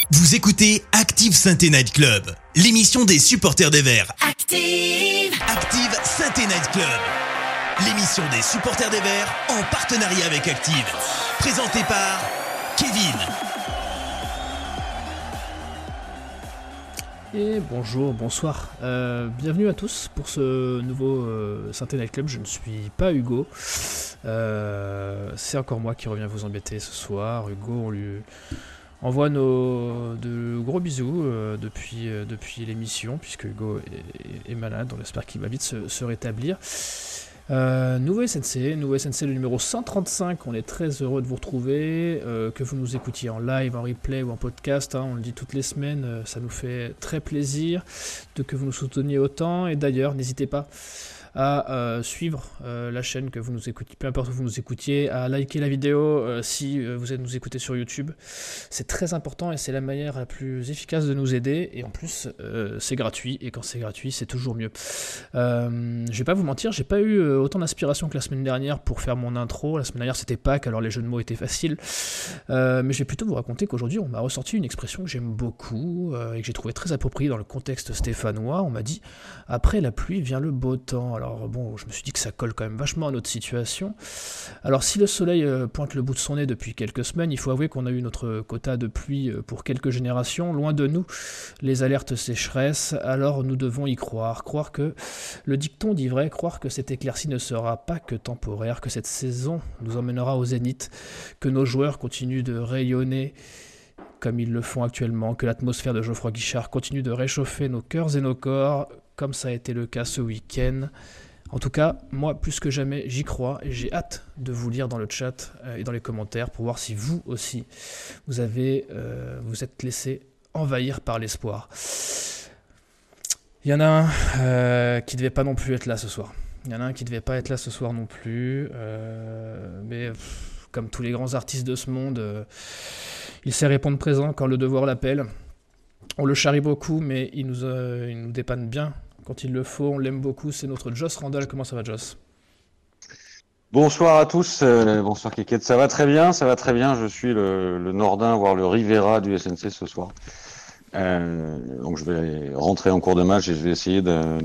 Vous écoutez Active Saint-Étienne Night Club, l'émission des supporters des Verts. Active Saint-Étienne Night Club, l'émission des supporters des Verts en partenariat avec Active. Présentée par Kevin. Et bonjour, bonsoir, bienvenue à tous pour ce nouveau Saint-Étienne Night Club. Je ne suis pas Hugo, c'est encore moi qui reviens vous embêter ce soir. Hugo, on lui envoie de gros bisous depuis l'émission, puisque Hugo est malade. On espère qu'il va vite se rétablir. Nouveau SNC le numéro 135, on est très heureux de vous retrouver, que vous nous écoutiez en live, en replay ou en podcast, on le dit toutes les semaines, ça nous fait très plaisir que vous nous souteniez autant. Et d'ailleurs, n'hésitez pas à suivre la chaîne que vous nous écoutez, peu importe où vous nous écoutiez, à liker la vidéo si vous nous écoutez sur YouTube. C'est très important et c'est la manière la plus efficace de nous aider, et en plus c'est gratuit, et quand c'est gratuit c'est toujours mieux. Je vais pas vous mentir, j'ai pas eu autant d'inspiration que la semaine dernière pour faire mon intro. La semaine dernière c'était Pâques, alors les jeux de mots étaient faciles, mais je vais plutôt vous raconter qu'aujourd'hui on m'a ressorti une expression que j'aime beaucoup et que j'ai trouvé très appropriée dans le contexte stéphanois. On m'a dit « après la pluie vient le beau temps ». Alors bon, je me suis dit que ça colle quand même vachement à notre situation. Alors si le soleil pointe le bout de son nez depuis quelques semaines, il faut avouer qu'on a eu notre quota de pluie pour quelques générations. Loin de nous les alertes sécheresse, alors nous devons y croire que le dicton dit vrai, croire que cette éclaircie ne sera pas que temporaire, que cette saison nous emmènera au zénith, que nos joueurs continuent de rayonner comme ils le font actuellement, que l'atmosphère de Geoffroy Guichard continue de réchauffer nos cœurs et nos corps, comme ça a été le cas ce week-end. En tout cas, moi, plus que jamais, j'y crois, et j'ai hâte de vous lire dans le chat et dans les commentaires pour voir si vous aussi, vous êtes laissé envahir par l'espoir. Il y en a un qui devait pas non plus être là ce soir. Non plus, mais comme tous les grands artistes de ce monde, il sait répondre présent quand le devoir l'appelle. On le charrie beaucoup, mais il nous dépanne bien quand il le faut. On l'aime beaucoup, c'est notre Joss Randall. Comment ça va, Joss ? Bonsoir à tous, bonsoir Kékette, ça va très bien, je suis le Nordin, voire le Rivera du SNC ce soir. Donc je vais rentrer en cours de match et je vais essayer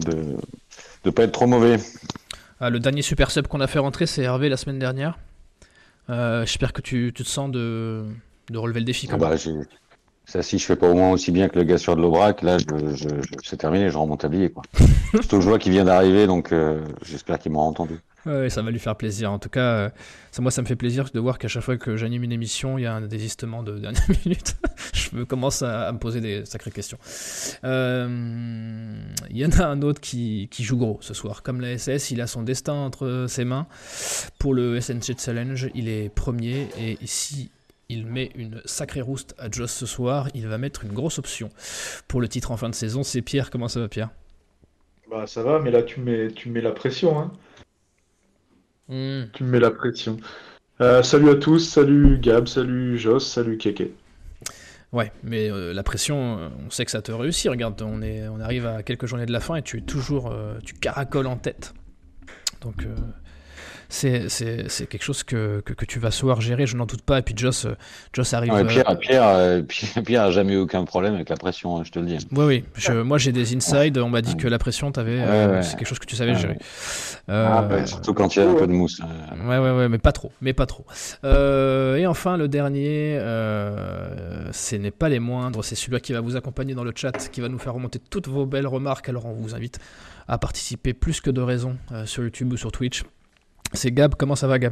de pas être trop mauvais. Le dernier super sub qu'on a fait rentrer, c'est Hervé la semaine dernière. J'espère que tu te sens de relever le défi quand même. Ça, si je fais pas au moins aussi bien que le gars sur de l'Aubrac, là, c'est terminé, je rends mon tablier, quoi. Surtout que je vois qu'il vient d'arriver, donc j'espère qu'il m'aura entendu. Ouais, ça va lui faire plaisir. En tout cas, ça me fait plaisir de voir qu'à chaque fois que j'anime une émission, il y a un désistement de dernière minute. Je commence à me poser des sacrées questions. Il y en a un autre qui joue gros ce soir. Comme la SS, il a son destin entre ses mains. Pour le SNC Challenge, il est premier, et ici, il met une sacrée rouste à Joss ce soir. Il va mettre une grosse option pour le titre en fin de saison. C'est Pierre. Comment ça va, Pierre ? Bah ça va, mais là tu mets la pression, hein. Tu me mets la pression. Salut à tous, salut Gab, salut Joss, salut Kéké. Ouais, mais la pression, on sait que ça te réussit. Regarde, on arrive à quelques journées de la fin et tu caracoles en tête. Donc c'est quelque chose que tu vas savoir gérer, je n'en doute pas. Et puis Joss arrive. Pierre a jamais eu aucun problème avec la pression, hein, je te le dis. Oui. Moi j'ai des insides. On m'a dit que la pression, c'est quelque chose que tu savais gérer. Surtout quand il y a un peu de mousse. Ouais, mais pas trop. Et enfin le dernier, ce n'est pas les moindres. C'est celui-là qui va vous accompagner dans le chat, qui va nous faire remonter toutes vos belles remarques. Alors on vous invite à participer plus que de raison sur YouTube ou sur Twitch. C'est Gab. Comment ça va, Gab ?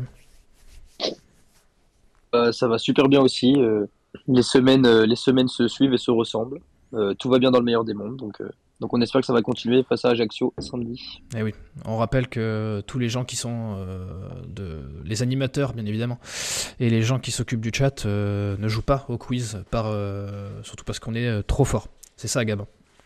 Ça va super bien aussi. Les semaines se suivent et se ressemblent. Tout va bien dans le meilleur des mondes. Donc on espère que ça va continuer face à Ajaccio samedi. Et oui, on rappelle que tous les gens qui sont les animateurs, bien évidemment, et les gens qui s'occupent du chat ne jouent pas au quiz, surtout parce qu'on est trop fort. C'est ça, Gab ?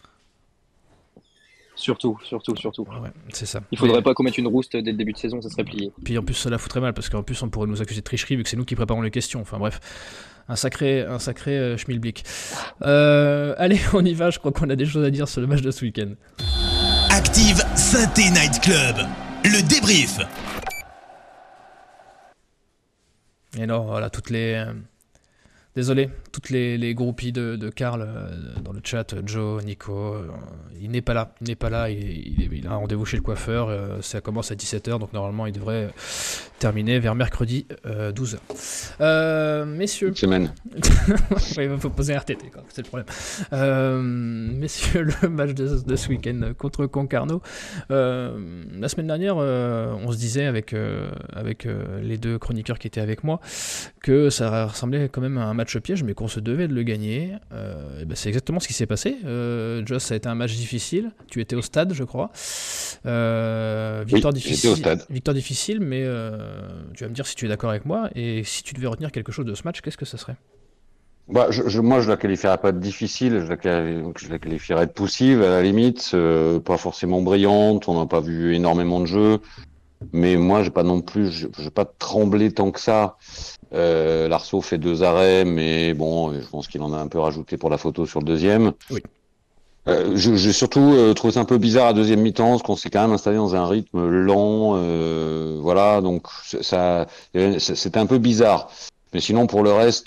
Surtout. Ouais, c'est ça. Il faudrait pas qu'on mette une rouste dès le début de saison, ça serait plié. Puis en plus, cela foutrait mal, parce qu'en plus, on pourrait nous accuser de tricherie, vu que c'est nous qui préparons les questions. Enfin bref, un sacré schmilblick. Allez, on y va, je crois qu'on a des choses à dire sur le match de ce week-end. Active Saint-Étienne Night Club, le débrief. Et alors, voilà, toutes les Désolé, toutes les groupies de Karl dans le chat, Joe, Nico, il n'est pas là. Il a un rendez-vous chez le coiffeur, ça commence à 17h, donc normalement il devrait terminer vers mercredi 12h. Messieurs... Une semaine. Oui, il faut poser un RTT, quoi, c'est le problème. Messieurs, le match de ce week-end contre Concarneau. La semaine dernière, on se disait avec les deux chroniqueurs qui étaient avec moi que ça ressemblait quand même à un match piège, mais qu'on se devait de le gagner. Et ben c'est exactement ce qui s'est passé. Joss, ça a été un match difficile. Tu étais au stade, je crois. Victoire difficile. J'étais au stade. Victoire difficile, mais tu vas me dire si tu es d'accord avec moi. Et si tu devais retenir quelque chose de ce match, qu'est-ce que ça serait? Moi, je la qualifierais pas de difficile, je la qualifierais de poussive, à la limite, pas forcément brillante, on n'a pas vu énormément de jeux, mais moi, j'ai pas tremblé tant que ça. Larceau fait 2 arrêts, mais bon, je pense qu'il en a un peu rajouté pour la photo sur le deuxième. Oui. J'ai surtout trouvé ça un peu bizarre à deuxième mi-temps, parce qu'on s'est quand même installé dans un rythme lent, voilà, donc c'était un peu bizarre. Mais sinon, pour le reste,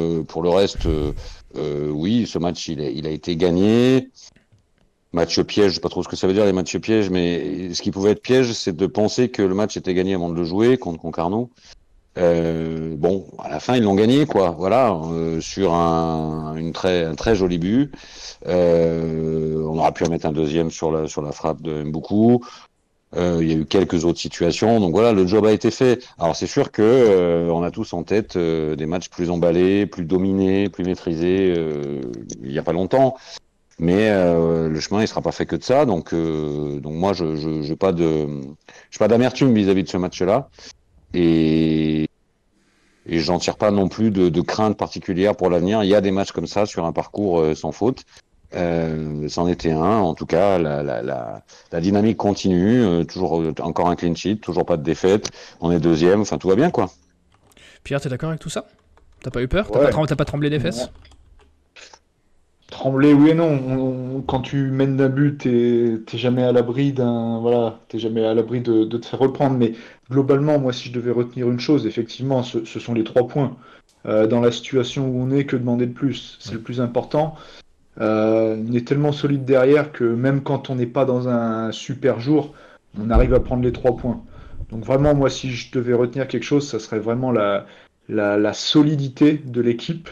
oui, ce match, il a été gagné. Match piège, je sais pas trop ce que ça veut dire les matchs pièges, mais ce qui pouvait être piège, c'est de penser que le match était gagné avant de le jouer contre Concarneau. Bon, à la fin, ils l'ont gagné, quoi. Voilà, sur un très joli but. On aurait pu en mettre un deuxième sur la frappe de Mboukou. Il y a eu quelques autres situations, donc voilà, le job a été fait. Alors c'est sûr que on a tous en tête des matchs plus emballés, plus dominés, plus maîtrisés il y a pas longtemps. Mais le chemin il sera pas fait que de ça, donc moi j'ai pas d'amertume vis-à-vis de ce match-là et j'en tire pas non plus de crainte particulière pour l'avenir. Il y a des matchs comme ça sur un parcours sans faute. C'en était un. En tout cas, la dynamique continue. Toujours encore un clean sheet, toujours pas de défaite. On est deuxième. Enfin, tout va bien, quoi. Pierre, t'es d'accord avec tout ça? T'as pas eu peur? Ouais. T'as pas tremblé des fesses? Trembler, oui et non. Quand tu mènes d'un but, t'es jamais à l'abri t'es jamais à l'abri de te faire reprendre. Mais globalement, moi, si je devais retenir une chose, effectivement, ce sont les 3 points. Dans la situation où on est, que demander de plus? C'est le plus important. On est tellement solide derrière que même quand on n'est pas dans un super jour, on arrive à prendre les 3 points. Donc vraiment, moi, si je devais retenir quelque chose, ça serait vraiment la solidité de l'équipe.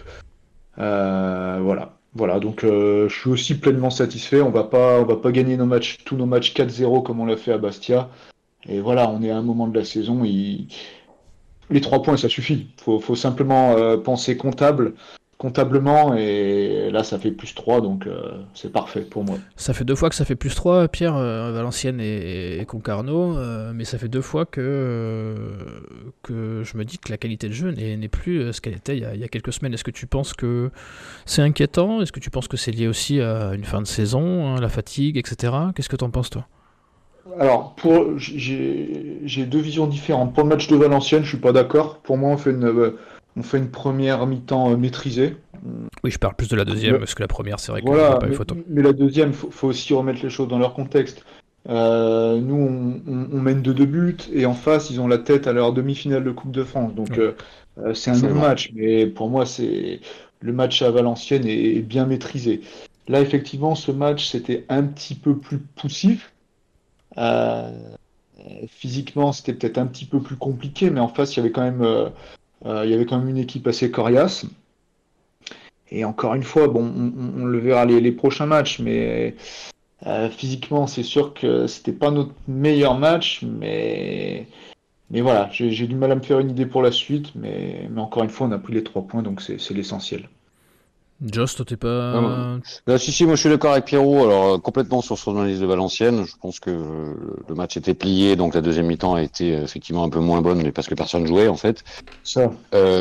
Voilà. Donc je suis aussi pleinement satisfait. On va pas gagner tous nos matchs 4-0 comme on l'a fait à Bastia. Et voilà, on est à un moment de la saison. Les 3 points, ça suffit. Faut simplement penser comptablement, et là ça fait +3, donc c'est parfait pour moi. Ça fait 2 fois que ça fait +3, Pierre, Valenciennes et Concarneau, mais ça fait 2 fois que je me dis que la qualité de jeu n'est plus ce qu'elle était il y a quelques semaines. Est-ce que tu penses que c'est inquiétant? Est-ce que tu penses que c'est lié aussi à une fin de saison, hein, la fatigue, etc. Qu'est-ce que t'en penses, toi? Alors, j'ai 2 visions différentes. Pour le match de Valenciennes, je suis pas d'accord. Pour moi, on fait une première mi-temps maîtrisée. Oui, je parle plus de la deuxième, parce que la première, c'est vrai qu'il n'y Voilà, a pas eu photo. mais la deuxième, faut aussi remettre les choses dans leur contexte. Nous, on mène de 2 buts, et en face, ils ont la tête à leur demi-finale de Coupe de France. Donc, c'est un Absolument. non-match. Mais pour moi, le match à Valenciennes est bien maîtrisé. Là, effectivement, ce match, c'était un petit peu plus poussif. Physiquement, c'était peut-être un petit peu plus compliqué, mais en face, il y avait quand même une équipe assez coriace. Et encore une fois, bon, on le verra les prochains matchs, mais physiquement, c'est sûr que c'était pas notre meilleur match, mais voilà, j'ai du mal à me faire une idée pour la suite, mais encore une fois, on a pris les 3 points, donc c'est l'essentiel. Joss, toi, t'es pas... Si, moi je suis d'accord avec Pierrot. Alors complètement sur son analyse de Valenciennes. Je pense que le match était plié, donc la deuxième mi-temps a été effectivement un peu moins bonne, mais parce que personne jouait en fait. Ça.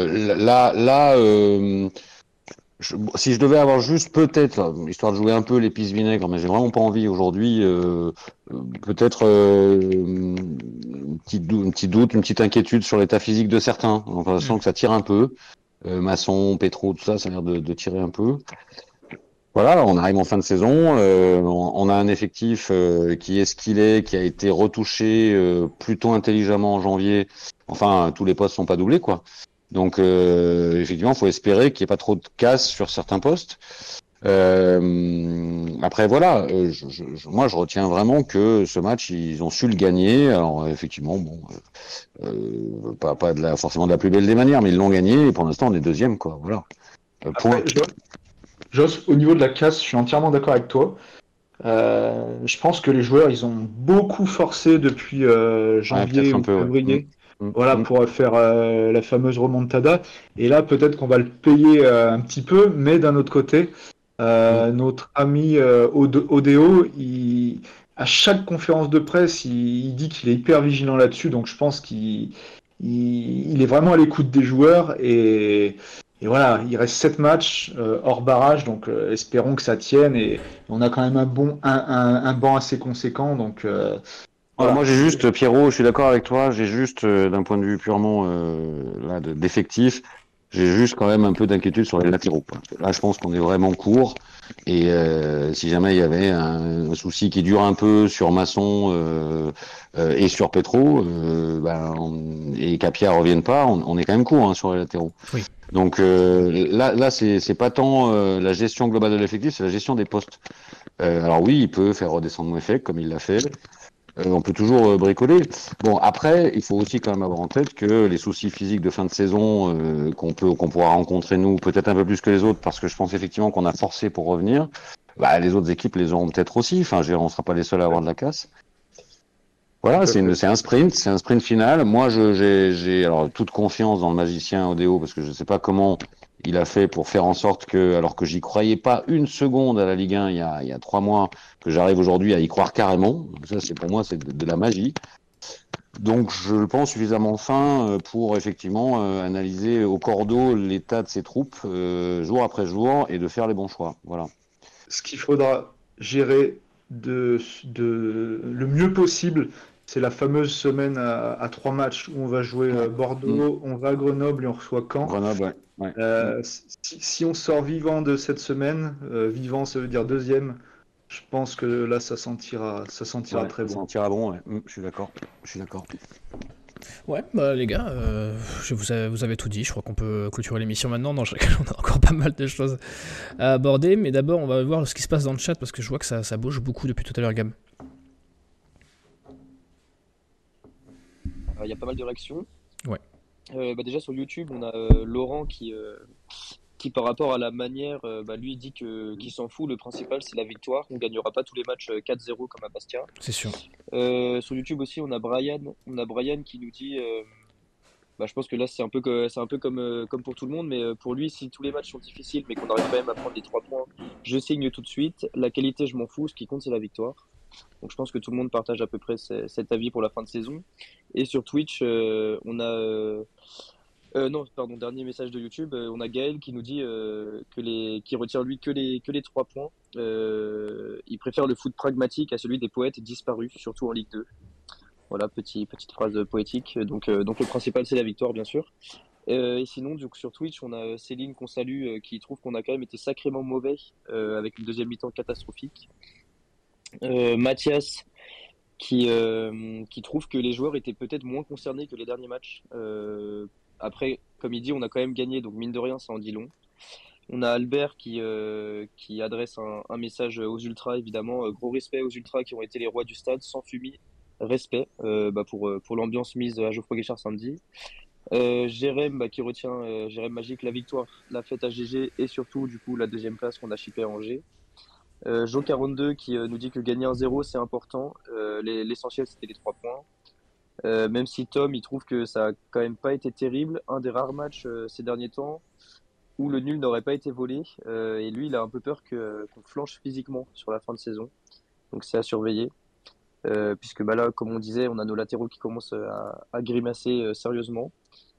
Si je devais avoir juste peut-être, histoire de jouer un peu l'épice vinaigre, mais j'ai vraiment pas envie aujourd'hui, peut-être un petit doute, une petite inquiétude sur l'état physique de certains. Donc, on sent que ça tire un peu. Masson, Petro, tout ça, ça a l'air de tirer un peu. Voilà, on arrive en fin de saison. On a un effectif qui est ce qu'il est, qui a été retouché plutôt intelligemment en janvier. Enfin, tous les postes sont pas doublés, quoi. Donc effectivement, il faut espérer qu'il n'y ait pas trop de casse sur certains postes. Après voilà, moi je retiens vraiment que ce match ils ont su le gagner. Alors effectivement, bon, pas forcément de la plus belle des manières, mais ils l'ont gagné et pour l'instant on est deuxième quoi. Voilà. Point. Après, Joss, au niveau de la casse, je suis entièrement d'accord avec toi. Je pense que les joueurs, ils ont beaucoup forcé depuis Ouais, janvier peut-être un ou peu. Ouais. février, Mm, voilà, mm, pour faire la fameuse remontada. Et là, peut-être qu'on va le payer un petit peu, mais d'un autre côté, mm. notre ami Odeo, à chaque conférence de presse, il dit qu'il est hyper vigilant là-dessus. Donc, je pense qu'il est vraiment à l'écoute des joueurs et voilà, il reste 7 matchs hors barrage, donc espérons que ça tienne. Et on a quand même un banc assez conséquent, donc Ouais, moi voilà. j'ai juste, Pierrot, je suis d'accord avec toi, j'ai juste, d'un point de vue purement d'effectif, j'ai juste quand même un peu d'inquiétude sur les latéraux, quoi. Là, je pense qu'on est vraiment court, et si jamais il y avait un souci qui dure un peu sur Masson et sur Petro, et qu'Apia revienne pas, on est quand même court hein, sur les latéraux. Oui. Donc là c'est pas tant la gestion globale de l'effectif, c'est la gestion des postes. Alors oui, il peut faire redescendre Mouefek comme il l'a fait. On peut toujours bricoler. Bon, après, il faut aussi quand même avoir en tête que les soucis physiques de fin de saison qu'on pourra rencontrer nous, peut-être un peu plus que les autres, parce que je pense effectivement qu'on a forcé pour revenir. Bah, les autres équipes les auront peut-être aussi. Enfin, on sera pas les seuls à avoir de la casse. Voilà, Tout à fait. c'est un sprint final. Moi, j'ai alors toute confiance dans le magicien Odeo parce que je sais pas comment il a fait pour faire en sorte que, alors que j'y croyais pas une seconde à la Ligue 1 il y a 3 mois, que j'arrive aujourd'hui à y croire carrément. Ça, c'est pour moi, c'est de la magie. Donc, je le pense suffisamment fin pour effectivement analyser au cordeau l'état de ses troupes jour après jour et de faire les bons choix. Voilà. Ce qu'il faudra gérer le mieux possible, c'est la fameuse semaine à 3 matchs où on va jouer Ouais. Bordeaux, on va à Grenoble et on reçoit Caen. Grenoble, ouais. Ouais. Si on sort vivant de cette semaine, vivant ça veut dire deuxième, je pense que là ça sentira Ouais, très ça bon. sentira bon, ouais. Je suis d'accord. Je suis d'accord. Ouais, bah les gars, vous avez tout dit. Je crois qu'on peut clôturer l'émission maintenant. Dans laquelle on a encore pas mal de choses à aborder. Mais d'abord, on va voir ce qui se passe dans le chat parce que je vois que ça bouge beaucoup depuis tout à l'heure, Gab. Il y a pas mal de réactions. Ouais. Déjà sur YouTube, on a Laurent qui par rapport à la manière, lui dit qu'il s'en fout. Le principal, c'est la victoire. On gagnera pas tous les matchs 4-0 comme à Bastia. C'est sûr. Sur YouTube aussi, on a Brian qui nous dit, je pense que là c'est un peu comme pour tout le monde, mais pour lui, si tous les matchs sont difficiles, mais qu'on arrive quand même à prendre les 3 points, je signe tout de suite. La qualité, je m'en fous. Ce qui compte, c'est la victoire. Donc je pense que tout le monde partage à peu près cet avis pour la fin de saison. Et sur Twitch, on a non, pardon, dernier message de YouTube. On a Gaël qui nous dit qui retient lui que les 3 points. Il préfère le foot pragmatique à celui des poètes disparus, surtout en Ligue 2. Voilà, petite phrase poétique. Donc le principal, c'est la victoire, bien sûr. Et sinon, donc, sur Twitch, on a Céline qu'on salue, qui trouve qu'on a quand même été sacrément mauvais, avec une deuxième mi-temps catastrophique. Mathias qui trouve que les joueurs étaient peut-être moins concernés que les derniers matchs. Après, comme il dit, on a quand même gagné, donc mine de rien, ça en dit long. On a Albert qui adresse un message aux Ultras, évidemment. Gros respect aux Ultras qui ont été les rois du stade, sans fumée. Respect pour l'ambiance mise à Geoffroy Guichard samedi. Jérém qui retient Jérém Magique, la victoire, la fête à GG et surtout du coup la deuxième place qu'on a chippé à Angers. Jo42 qui nous dit que gagner 1-0 c'est important. L'essentiel c'était les 3 points. Même si Tom il trouve que ça a quand même pas été terrible, un des rares matchs ces derniers temps où le nul n'aurait pas été volé. Et lui il a un peu peur qu'on flanche physiquement sur la fin de saison. Donc c'est à surveiller. Puisque là, comme on disait, on a nos latéraux qui commencent à grimacer sérieusement.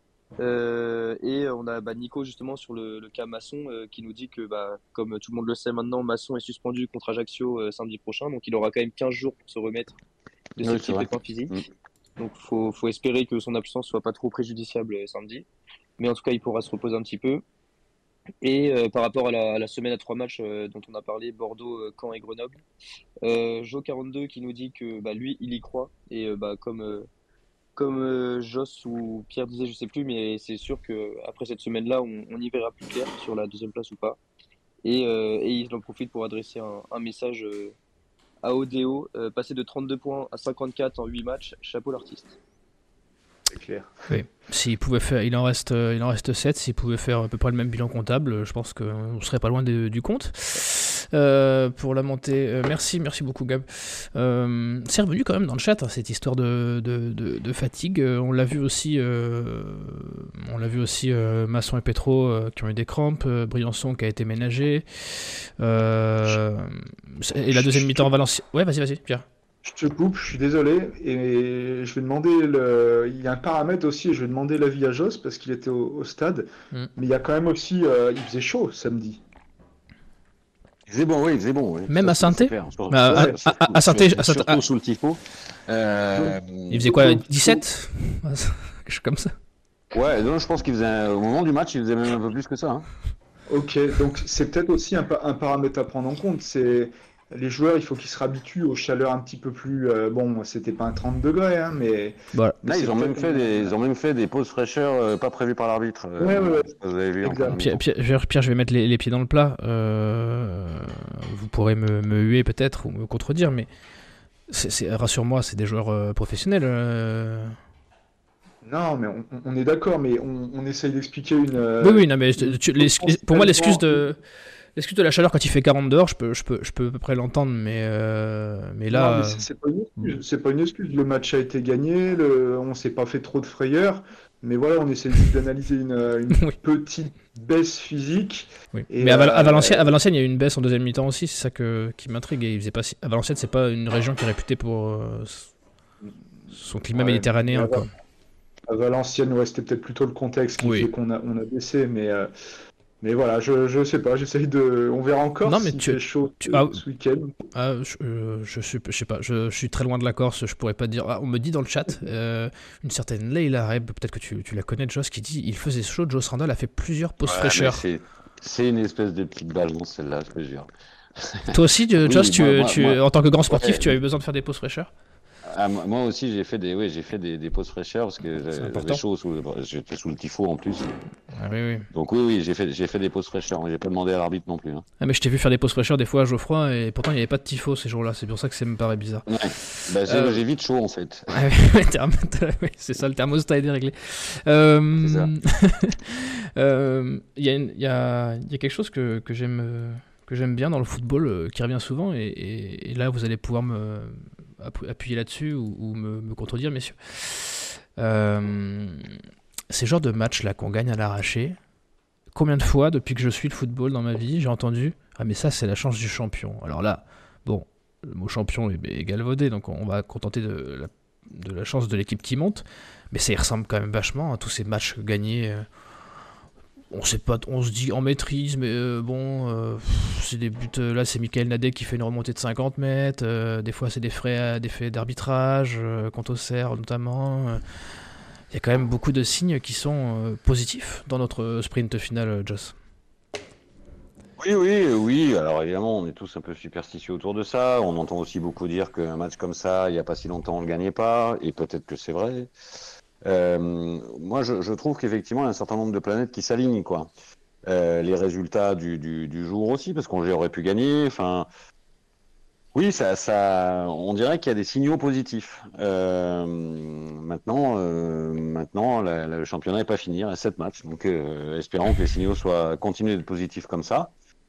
Et on a Nico justement sur le cas Masson qui nous dit que comme tout le monde le sait maintenant, Masson est suspendu contre Ajaccio samedi prochain, donc il aura quand même 15 jours pour se remettre de ses petits pépins physiques. Donc faut espérer que son absence soit pas trop préjudiciable samedi, mais en tout cas il pourra se reposer un petit peu. Et par rapport à la semaine à 3 matchs dont on a parlé, Bordeaux, Caen et Grenoble, Jo42 qui nous dit que lui il y croit et Joss ou Pierre disait, je sais plus, mais c'est sûr que après cette semaine-là, on y verra plus clair sur la deuxième place ou pas. Et ils en profitent pour adresser un message à Odeo, passer de 32 points à 54 en 8 matchs, chapeau l'artiste. C'est clair. Oui. S'il pouvait faire, il en reste 7. S'il pouvait faire à peu près le même bilan comptable, je pense qu'on serait pas loin du compte. Pour la montée, merci beaucoup Gab. C'est revenu quand même dans le chat, hein, cette histoire de fatigue. On l'a vu aussi, Masson et Petro qui ont eu des crampes, Briançon qui a été ménagé. Et la deuxième mi-temps en Valenciennes. Ouais, vas-y, Pierre. Je te coupe, je suis désolé, et je vais demander il y a un paramètre aussi, et je vais demander l'avis à Joss parce qu'il était au stade, mais il y a quand même aussi, il faisait chaud samedi. Il faisait bon, oui. Même à Saint-Étienne. À Saint-Étienne, surtout sous le tifo. Il faisait quoi, 17 quelque chose comme ça. Ouais, non, je pense qu'il faisait au moment du match, il faisait même un peu plus que ça. Hein. Ok, donc c'est peut-être aussi un paramètre à prendre en compte, c'est les joueurs, il faut qu'ils se réhabituent aux chaleurs un petit peu plus. Bon, c'était pas un 30 degrés, hein, mais. Voilà. Là, ils ont même fait des pauses fraîcheur pas prévues par l'arbitre. Ouais. Vous avez vu. Pierre, je vais mettre les pieds dans le plat. Vous pourrez me huer peut-être ou me contredire, mais rassure-moi, c'est des joueurs professionnels. Non, mais on est d'accord, mais on essaye d'expliquer une. Oui, non, mais pour moi, l'excuse de la chaleur quand il fait 40 dehors, je peux à peu près l'entendre, mais là. Non, mais c'est pas une excuse. Le match a été gagné, on s'est pas fait trop de frayeur, mais voilà, on essaie juste d'analyser une Oui. petite baisse physique. Oui. Et, mais à Valenciennes, il y a eu une baisse en deuxième mi-temps aussi, c'est ça qui m'intrigue. Et à Valenciennes, c'est pas une région qui est réputée pour son climat méditerranéen, quoi. À Valenciennes, ouais, c'était peut-être plutôt le contexte qui fait qu'on a baissé, mais voilà, je sais pas, on verra encore s'il fait chaud ce week-end. Je sais pas, je suis très loin de la Corse, je pourrais pas dire. On me dit dans le chat, une certaine Leila Reb, peut-être que tu la connais, Joss, qui dit il faisait chaud, Joss Randall a fait plusieurs pauses fraîcheur. C'est une espèce de petite balance celle-là, je peux dire. Toi aussi, Joss, en tant que grand sportif, tu as eu besoin de faire des pauses fraîcheur? Moi aussi, j'ai fait des pauses fraîcheur parce que j'avais chaud, j'étais sous le tifo en plus. Ah, oui. Donc oui, j'ai fait des pauses fraîcheur. J'ai pas demandé à l'arbitre non plus. Hein. Ah, mais je t'ai vu faire des pauses fraîcheur des fois à Geoffroy et pourtant il n'y avait pas de tifo ces jours-là. C'est pour ça que ça me paraît bizarre. Ouais. J'ai vite chaud en fait. C'est ça, le thermostat est déréglé. C'est ça. Il y a quelque chose que j'aime bien dans le football qui revient souvent et là vous allez pouvoir me appuyer là-dessus ou me contredire, messieurs. Ces genres de matchs là qu'on gagne à l'arraché, combien de fois depuis que je suis le football dans ma vie j'ai entendu ah mais ça c'est la chance du champion. Alors là, bon, le mot champion est galvaudé, donc on va contenter de la chance de l'équipe qui monte, mais ça y ressemble quand même vachement à tous ces matchs gagnés. On sait pas, on se dit en maîtrise, mais c'est des buts. Là, c'est Michael Nadé qui fait une remontée de 50 mètres. Des fois, c'est des faits d'arbitrage, contre Auxerre notamment. Il y a quand même beaucoup de signes qui sont positifs dans notre sprint final, Joss. Oui. Alors évidemment, on est tous un peu superstitieux autour de ça. On entend aussi beaucoup dire qu'un match comme ça, il n'y a pas si longtemps, on ne le gagnait pas. Et peut-être que c'est vrai. Moi, je trouve qu'effectivement, il y a un certain nombre de planètes qui s'alignent, quoi. Les résultats du jour aussi, parce qu'on aurait pu gagner. Enfin, oui, ça, on dirait qu'il y a des signaux positifs. Maintenant, le championnat n'est pas fini, il y a 7 matchs, donc espérons que les signaux continuent d'être positifs comme ça.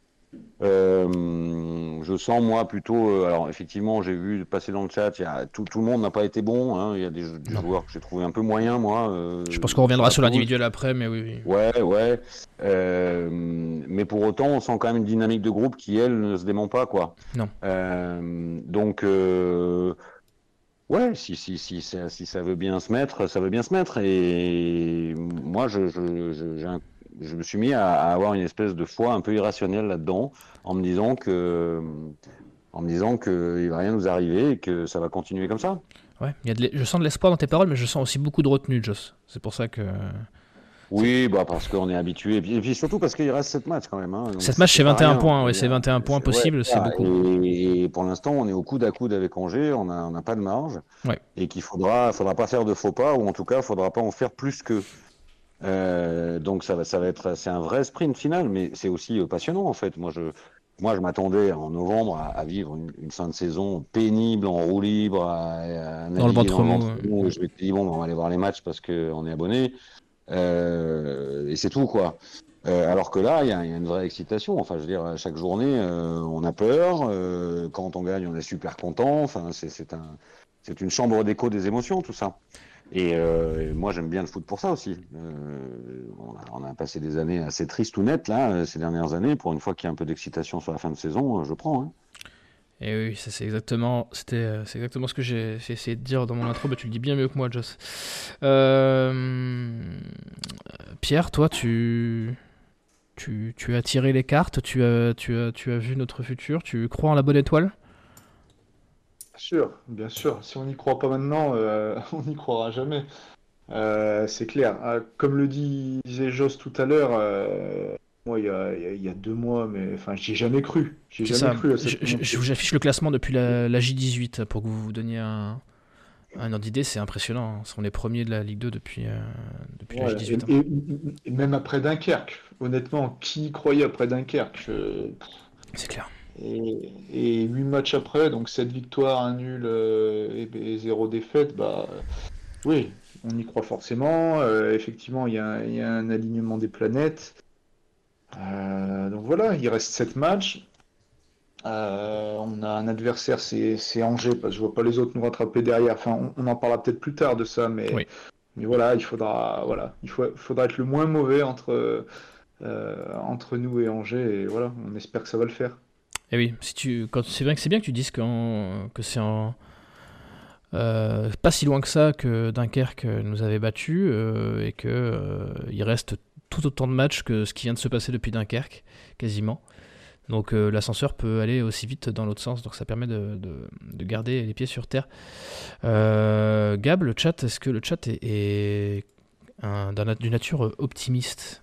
Je sens moi plutôt. Alors effectivement, j'ai vu passer dans le chat, tout le monde n'a pas été bon. Hein, il y a des joueurs que j'ai trouvé un peu moyens, moi. Je pense qu'on reviendra sur l'individuel après, mais oui. Ouais. Mais pour autant, on sent quand même une dynamique de groupe qui, elle, ne se dément pas, quoi. Non. Donc. Ouais, si ça veut bien se mettre, ça veut bien se mettre. Et moi, je me suis mis à avoir une espèce de foi un peu irrationnelle là-dedans, en me disant qu'il va rien nous arriver et que ça va continuer comme ça. Ouais, je sens de l'espoir dans tes paroles, mais je sens aussi beaucoup de retenue, Joss. C'est pour ça que. Oui, bah parce qu'on est habitué. Et puis surtout parce qu'il reste 7 matchs quand même. Hein. 7 matchs, c'est 21 points. Ouais, c'est 21 points possibles, ouais, c'est beaucoup. Et pour l'instant, on est au coude à coude avec Angers. On n'a pas de marge. Ouais. Et qu'il faudra pas faire de faux pas, ou en tout cas, il faudra pas en faire plus qu'eux. Donc ça va être, c'est un vrai sprint final, mais c'est aussi passionnant en fait. Moi, je m'attendais en novembre à vivre une fin de saison pénible, en roue libre, à dans le ventre mou. Et je me suis dit bon, on va aller voir les matchs parce qu'on est abonné. Et c'est tout quoi. Alors que là, il y a une vraie excitation. Enfin, je veux dire, chaque journée, on a peur. Quand on gagne, on est super content. Enfin, c'est une chambre d'écho des émotions, tout ça. Et moi, j'aime bien le foot pour ça aussi. On a passé des années assez tristes ou nettes là, ces dernières années. Pour une fois qu'il y a un peu d'excitation sur la fin de saison, je prends. Hein. Et oui, c'est exactement ce que j'ai essayé de dire dans mon intro. Bah, tu le dis bien mieux que moi, Joss. Pierre, toi, tu as tiré les cartes. Tu as vu notre futur. Tu crois en la bonne étoile? Bien sûr. Si on n'y croit pas maintenant, on n'y croira jamais. C'est clair. Comme le disait Joss tout à l'heure, moi, il y a 2 mois, mais enfin, j'y ai jamais cru. J'ai C'est jamais ça. cru à cette Je vous affiche le classement depuis la J18 pour que vous vous donniez un ordre d'idée. C'est impressionnant. Hein. On est premiers de la Ligue 2 depuis la Voilà. J18. Et même après Dunkerque, honnêtement, qui croyait après Dunkerque? C'est clair. Et 8 matchs après, donc 7 victoires, 1 nul et 0 défaite, bah oui, on y croit forcément. Effectivement, il y a un alignement des planètes. Donc voilà, il reste 7 matchs. On a un adversaire, c'est Angers, parce que je vois pas les autres nous rattraper derrière. Enfin, on en parlera peut-être plus tard de ça, Oui. mais voilà, il faudra être le moins mauvais entre nous et Angers, et voilà, on espère que ça va le faire. Et oui, c'est bien que tu dises que c'est pas si loin que ça que Dunkerque nous avait battus et que il reste tout autant de matchs que ce qui vient de se passer depuis Dunkerque, quasiment. Donc l'ascenseur peut aller aussi vite dans l'autre sens, donc ça permet de garder les pieds sur terre. Gab, le chat, est-ce que le chat est d'une nature optimiste?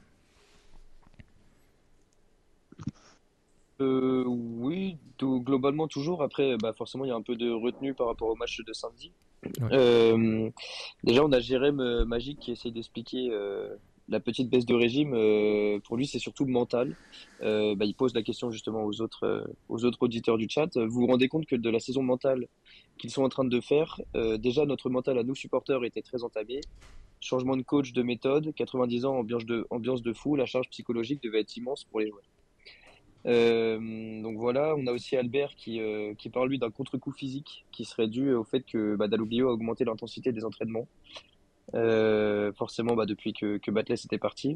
Oui, globalement toujours. Après, bah, forcément, il y a un peu de retenue par rapport au match de samedi. Ouais. Déjà, on a Jérém Magique qui essaye d'expliquer la petite baisse de régime. Pour lui, c'est surtout mental. Bah, il pose la question justement aux autres auditeurs du chat. Vous vous rendez compte que de la saison mentale qu'ils sont en train de faire, déjà notre mental à nous supporters était très entamé. Changement de coach, de méthode, 90 ans, ambiance de fou, la charge psychologique devait être immense pour les joueurs. Donc voilà, on a aussi Albert qui parle lui d'un contre-coup physique qui serait dû au fait que Dalloglio a augmenté l'intensité des entraînements, forcément depuis que Batles était parti.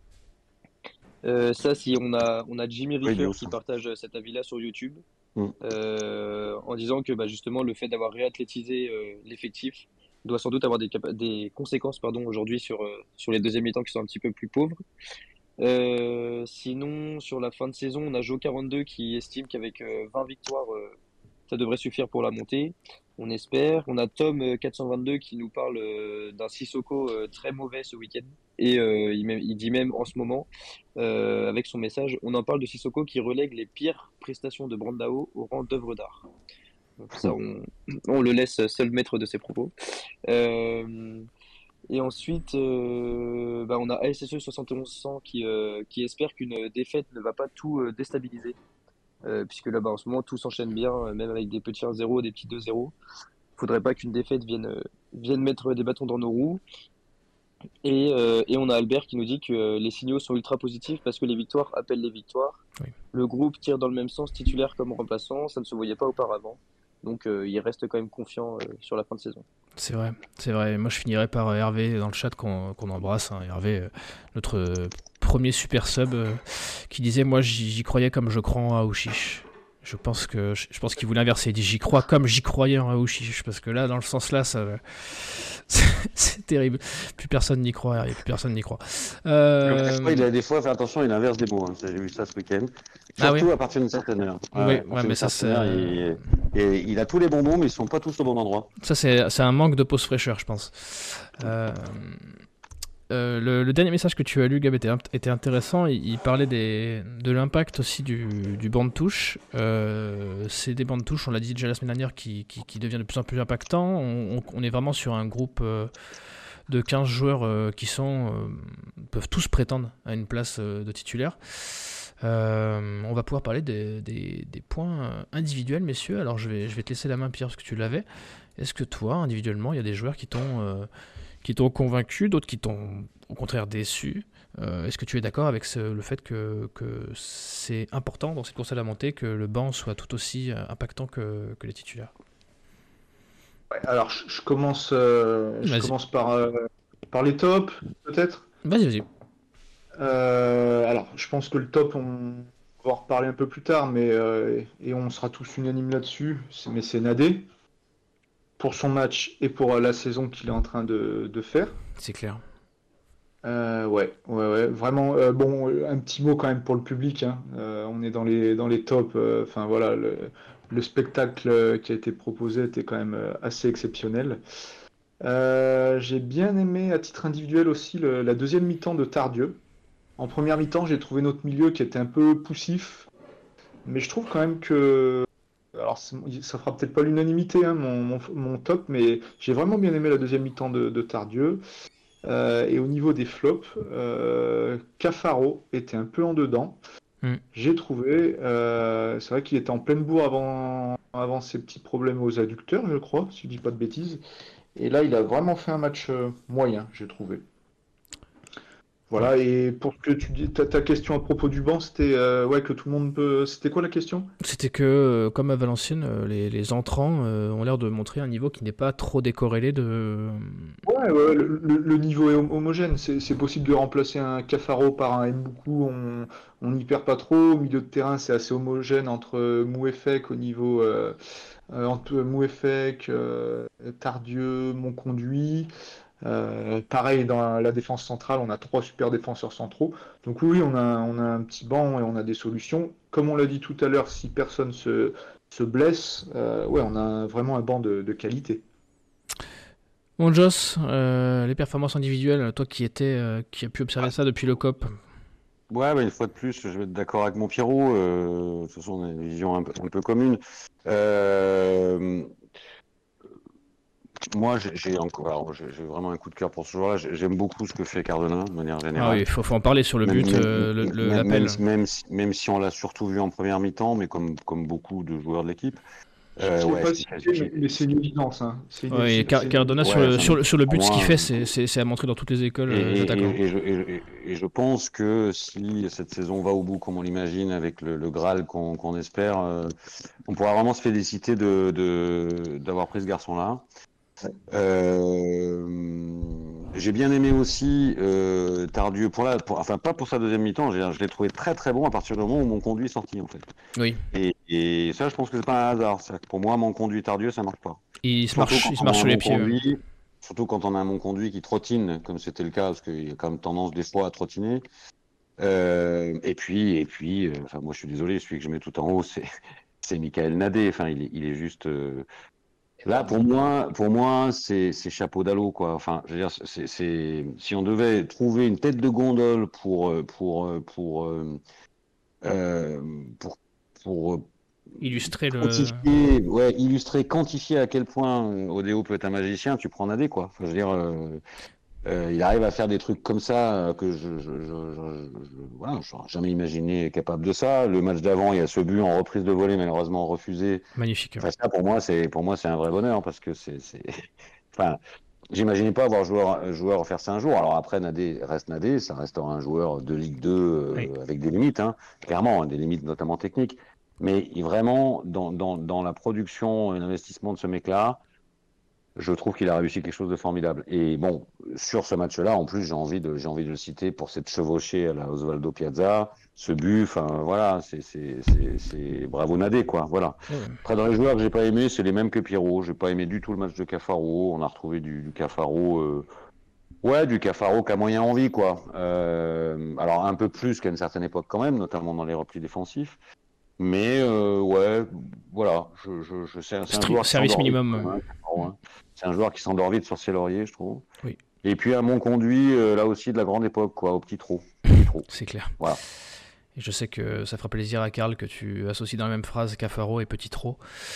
Ça, si on a Jimmy Riffer qui partage cet avis-là sur YouTube, en disant que justement le fait d'avoir réathlétisé l'effectif doit sans doute avoir des conséquences aujourd'hui sur les deuxièmes mi-temps qui sont un petit peu plus pauvres. Sinon, sur la fin de saison, on a Joe42 qui estime qu'avec 20 victoires, ça devrait suffire pour la montée. On espère. On a Tom422 qui nous parle d'un Sissoko très mauvais ce week-end. Et il dit même en ce moment, avec son message, on en parle de Sissoko qui relègue les pires prestations de Brandao au rang d'œuvre d'art. Donc ça, on le laisse seul maître de ses propos. Et ensuite, on a ASSE 7100 qui espère qu'une défaite ne va pas tout déstabiliser. Puisque là, en ce moment, tout s'enchaîne bien, même avec des petits 1-0, des petits 2-0. Il faudrait pas qu'une défaite vienne mettre des bâtons dans nos roues. Et on a Albert qui nous dit que les signaux sont ultra positifs parce que les victoires appellent les victoires. Oui. Le groupe tire dans le même sens, titulaire comme remplaçant. Ça ne se voyait pas auparavant. Donc il reste quand même confiant sur la fin de saison. C'est vrai. Moi, je finirai par Hervé dans le chat qu'on embrasse. Hein. Hervé, notre premier super sub, qui disait « Moi, j'y croyais comme je crois en Aouchiche ». Je pense qu'il voulait inverser. Il dit « J'y crois comme j'y croyais en Aouchiche ». Parce que là, dans le sens là, c'est terrible. Plus personne n'y croit, Hervé. Plus personne n'y croit. Il a des fois fait attention, il inverse des mots. Hein. J'ai vu ça ce week-end. Surtout à partir d'une certaine heure. Mais ça, c'est... Et il a tous les bonbons, mais ils sont pas tous au bon endroit. Ça, c'est un manque de pause fraîcheur, je pense. le dernier message que tu as lu, Gab, était intéressant. Il parlait de l'impact aussi du banc de touche. C'est des bancs de touche, on l'a dit déjà la semaine dernière, qui devient de plus en plus impactant. On est vraiment sur un groupe de 15 joueurs qui peuvent tous prétendre à une place de titulaire. On va pouvoir parler des points individuels, messieurs. Alors je vais te laisser la main, Pierre, parce que tu l'avais. Est-ce que toi, individuellement, il y a des joueurs qui t'ont convaincu, d'autres qui t'ont au contraire déçu? Est-ce que tu es d'accord avec le fait que c'est important dans cette course à la montée que le banc soit tout aussi impactant que les titulaires? Ouais, alors, je commence par les tops, peut-être. Vas-y. Alors, je pense que le top, on va en reparler un peu plus tard, et on sera tous unanimes là-dessus. Mais c'est Nadé, pour son match et pour la saison qu'il est en train de faire. C'est clair. Ouais, vraiment. Bon, un petit mot quand même pour le public, hein. On est dans les tops. Enfin voilà, le spectacle qui a été proposé était quand même assez exceptionnel. J'ai bien aimé à titre individuel aussi la deuxième mi-temps de Tardieu. En première mi-temps, j'ai trouvé notre milieu qui était un peu poussif, mais je trouve quand même que, alors ça fera peut-être pas l'unanimité, hein, mon top, mais j'ai vraiment bien aimé la deuxième mi-temps de Tardieu. Et au niveau des flops, Cafaro était un peu en dedans. J'ai trouvé, c'est vrai qu'il était en pleine bourre avant ses petits problèmes aux adducteurs, je crois, si je dis pas de bêtises. Et là, il a vraiment fait un match moyen, j'ai trouvé. Voilà, et pour que tu dis ta question à propos du banc, c'était que tout le monde peut. C'était quoi la question? C'était que, comme à Valenciennes, les entrants ont l'air de montrer un niveau qui n'est pas trop décorrélé de. Ouais, le niveau est homogène. C'est possible de remplacer un Cafaro par un Mboukou, on n'y perd pas trop. Au milieu de terrain, c'est assez homogène entre Mouefek au niveau. Entre Mouefek, Tardieu, Monconduit. Pareil, dans la défense centrale, on a 3 super défenseurs centraux. Donc oui, on a un petit banc et on a des solutions. Comme on l'a dit tout à l'heure, si personne se blesse, on a vraiment un banc de qualité. Bon, Joss, les performances individuelles, toi qui as pu observer ça depuis le COP. Ouais, une fois de plus, je vais être d'accord avec mon Pierrot. De toute façon, on a une vision un peu commune. Moi, j'ai vraiment un coup de cœur pour ce joueur-là. J'aime beaucoup ce que fait Cardona, de manière générale. Ah oui, il faut en parler sur le but, l'appel. Même si on l'a surtout vu en première mi-temps, mais comme beaucoup de joueurs de l'équipe. Mais c'est une évidence. Hein. Oui, Cardona, sur le but, ce qu'il fait, c'est à montrer dans toutes les écoles d'attaquants. Et je pense que si cette saison va au bout, comme on l'imagine, avec le Graal qu'on espère, on pourra vraiment se féliciter d'avoir pris ce garçon-là. J'ai bien aimé aussi Tardieu pas pour sa deuxième mi-temps. Je l'ai trouvé très très bon à partir du moment où mon conduit est sorti en fait. Oui. Et ça, je pense que c'est pas un hasard. Pour moi, mon conduit Tardieu, ça marche pas. Il se marche sur les pieds. Surtout quand on a un mon conduit qui trottine, comme c'était le cas, parce qu'il y a quand même tendance des fois à trottiner. Et puis, moi je suis désolé, celui que je mets tout en haut, c'est Michael Nadé. Enfin, il est juste. Là, pour moi, c'est chapeau d'allô, quoi. Enfin, je veux dire, si on devait trouver une tête de gondole pour illustrer quantifier à quel point Odeo peut être un magicien, tu prends Nadé, quoi. Enfin, je veux dire, il arrive à faire des trucs comme ça que je n'aurais jamais imaginé capable de ça. Le match d'avant, il y a ce but en reprise de volée, malheureusement refusé. Magnifique. Enfin, ça, pour moi, c'est un vrai bonheur parce que enfin, j'imaginais pas avoir joueur faire ça un jour. Alors après, Nadé, ça restera un joueur de Ligue 2 avec des limites, hein, clairement, des limites notamment techniques. Mais vraiment, dans la production et l'investissement de ce mec-là, je trouve qu'il a réussi quelque chose de formidable. Et bon, sur ce match-là, en plus, j'ai envie de le citer pour cette chevauchée à la Osvaldo Piazza, ce but, enfin voilà, c'est bravo Nadé, quoi. Voilà. Après, dans les joueurs que j'ai pas aimé, c'est les mêmes que Pierrot. J'ai pas aimé du tout le match de Cafaro. On a retrouvé du Cafaro. Du Cafaro qui a moyen envie, quoi. Alors un peu plus qu'à une certaine époque quand même, notamment dans les replis défensifs. Mais voilà, c'est un joueur service minimum. C'est un joueur qui s'endort vite sur ses lauriers, je trouve. Oui. Et puis à Monconduit, là aussi de la grande époque, quoi, au petit trot. C'est clair. Voilà. Et je sais que ça fera plaisir à Karl que tu associes dans la même phrase Cafaro et Petit Trot.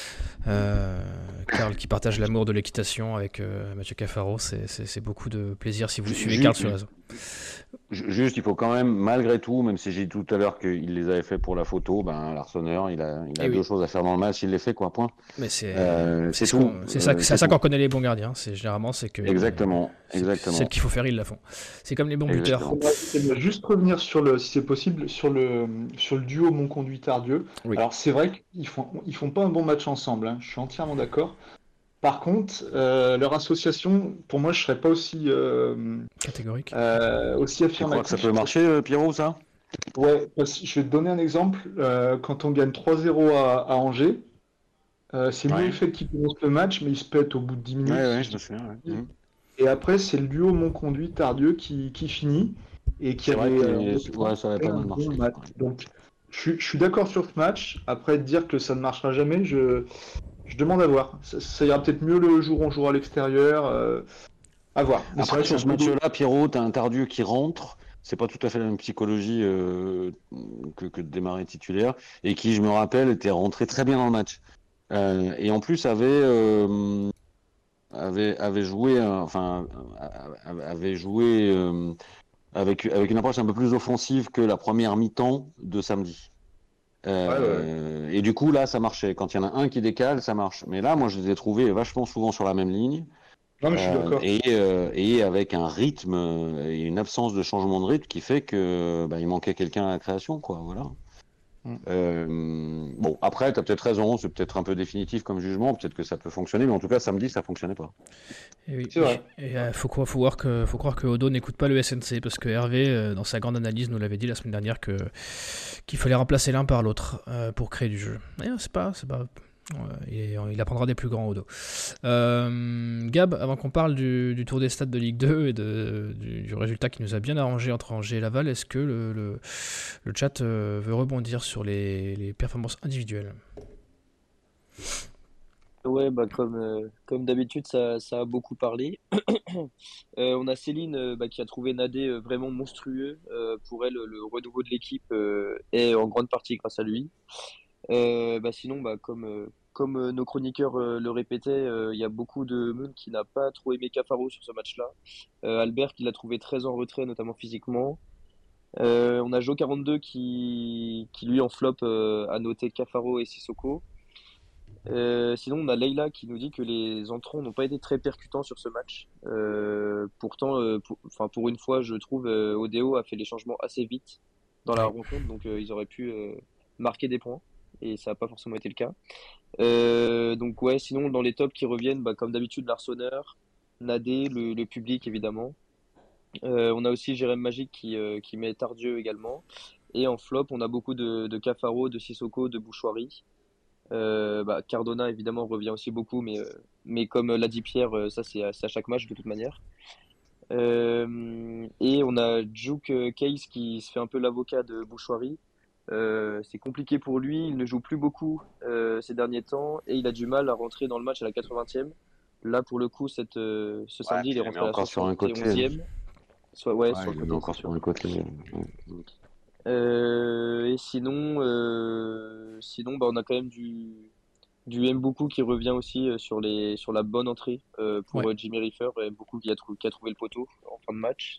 Karl qui partage l'amour de l'équitation avec Mathieu Cafaro, c'est beaucoup de plaisir si vous suivez Karl sur le réseau. Juste, il faut quand même, malgré tout, même si j'ai dit tout à l'heure qu'il les avait fait pour la photo, Larsonneur, il a deux choses à faire dans le match, il les fait, quoi, point. Mais c'est tout. C'est ça qu'on connaît les bons gardiens. Généralement, c'est que exactement. Celle qu'il faut faire, ils la font. C'est comme les bons buteurs. J'aimerais juste revenir si c'est possible, sur le duo Monconduit-Tardieu. Oui. Alors c'est vrai qu'ils font pas un bon match ensemble, hein. Je suis entièrement d'accord. Par contre, leur association, pour moi, je serais pas aussi catégorique, aussi affirmatif. Tu crois que ça peut marcher, Pierrot, ça? Ouais, je vais te donner un exemple. Quand on gagne 3-0 à Angers, c'est mieux le fait qu'ils commencent le match, mais ils se pètent au bout de 10 minutes. Ouais, je me souviens. Ouais. Et après, c'est le duo Monconduit-Tardieu qui finit et qui avait ça avait pas mal marché. Donc, je suis d'accord sur ce match. Après, dire que ça ne marchera jamais, je demande à voir. Ça ira peut-être mieux le jour où on jouera à l'extérieur. À voir. Mais après, sur ce match-là, Pierrot, t'as un Tardieu qui rentre. C'est pas tout à fait la même psychologie que de démarrer titulaire. Et qui, je me rappelle, était rentré très bien dans le match. Et en plus avait joué avec une approche un peu plus offensive que la première mi-temps de samedi. Et du coup là ça marchait. Quand il y en a un qui décale, ça marche. Mais là, moi, je les ai trouvés vachement souvent sur la même ligne. Non, mais je suis d'accord. Et avec un rythme et une absence de changement de rythme qui fait que il manquait quelqu'un à la création, quoi. Voilà. Bon, après, tu as peut-être raison, c'est peut-être un peu définitif comme jugement, peut-être que ça peut fonctionner, mais en tout cas, samedi, ça fonctionnait pas. Et oui, c'est vrai. Et faut croire que Odo n'écoute pas le SNC, parce que Hervé, dans sa grande analyse, nous l'avait dit la semaine dernière qu'il fallait remplacer l'un par l'autre pour créer du jeu. Et c'est pas il apprendra des plus grands Odo. Gab, avant qu'on parle du tour des stades de Ligue 2 et du résultat qui nous a bien arrangé entre Angers et Laval, est-ce que le chat veut rebondir sur les performances individuelles? Ouais, comme d'habitude, ça a beaucoup parlé. On a Céline qui a trouvé Nadé vraiment monstrueux. Pour elle, le renouveau de l'équipe est en grande partie grâce à lui. Sinon, comme nos chroniqueurs le répétaient, il y a beaucoup de monde qui n'a pas trop aimé Cafaro sur ce match-là. Albert qui l'a trouvé très en retrait, notamment physiquement. On a Jo42 qui lui en flop a noté Cafaro et Sissoko. Sinon, on a Leïla qui nous dit que les entrants n'ont pas été très percutants sur ce match. Pourtant, pour une fois, je trouve Odeo a fait les changements assez vite dans la rencontre, donc ils auraient pu marquer des points, et ça n'a pas forcément été le cas. Donc ouais, sinon dans les tops qui reviennent, comme d'habitude, Larsonneur, Nadé, le public évidemment. On a aussi Jérém Magique qui met Tardieu également. Et en flop, on a beaucoup de Cafaro, de Sissoko, de Bouchoirie. Cardona évidemment revient aussi beaucoup, mais comme l'a dit Pierre, ça c'est à chaque match de toute manière. Et on a Juke Case qui se fait un peu l'avocat de Bouchoirie. C'est compliqué pour lui, il ne joue plus beaucoup ces derniers temps et il a du mal à rentrer dans le match à la 80e. Là pour le coup, ce samedi il est rentré à la 71e. Sur le côté, il est encore sur un côté. Et sinon, on a quand même du Mboukou qui revient aussi sur la bonne entrée pour Jimmy Riffer. Mboukou qui a trouvé le poteau en fin de match.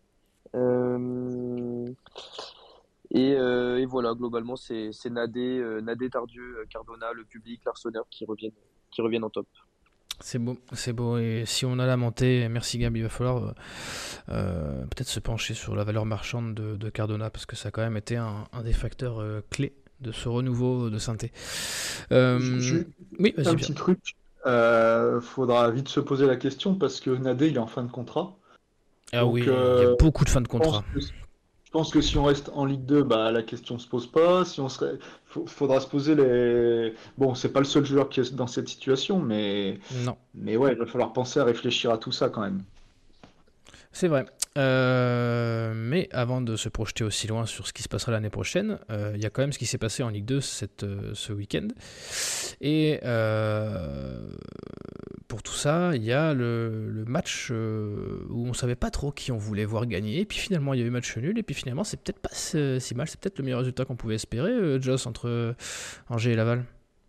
Et voilà, globalement, c'est Nadé, Tardieu, Cardona, le public, Larsonneur qui reviennent en top. C'est beau. Et si on a la montée, merci Gab, il va falloir peut-être se pencher sur la valeur marchande de Cardona, parce que ça a quand même été un des facteurs clés de ce renouveau de Saint-Étienne. Oui, vas-y. Un petit truc, faudra vite se poser la question, parce que Nadé, il est en fin de contrat. Donc, il y a beaucoup de fins de contrat. Je pense que si on reste en Ligue 2, la question se pose pas. Faudra se poser les. Bon, c'est pas le seul joueur qui est dans cette situation, mais. Non. Mais ouais, il va falloir penser à réfléchir à tout ça quand même. C'est vrai. Mais avant de se projeter aussi loin sur ce qui se passera l'année prochaine, il y a quand même ce qui s'est passé en Ligue 2 ce week-end. Et pour tout ça, il y a le match où on savait pas trop qui on voulait voir gagner, et puis finalement il y a eu match nul, et puis finalement c'est peut-être pas si mal, c'est peut-être le meilleur résultat qu'on pouvait espérer, Joss, entre Angers et Laval.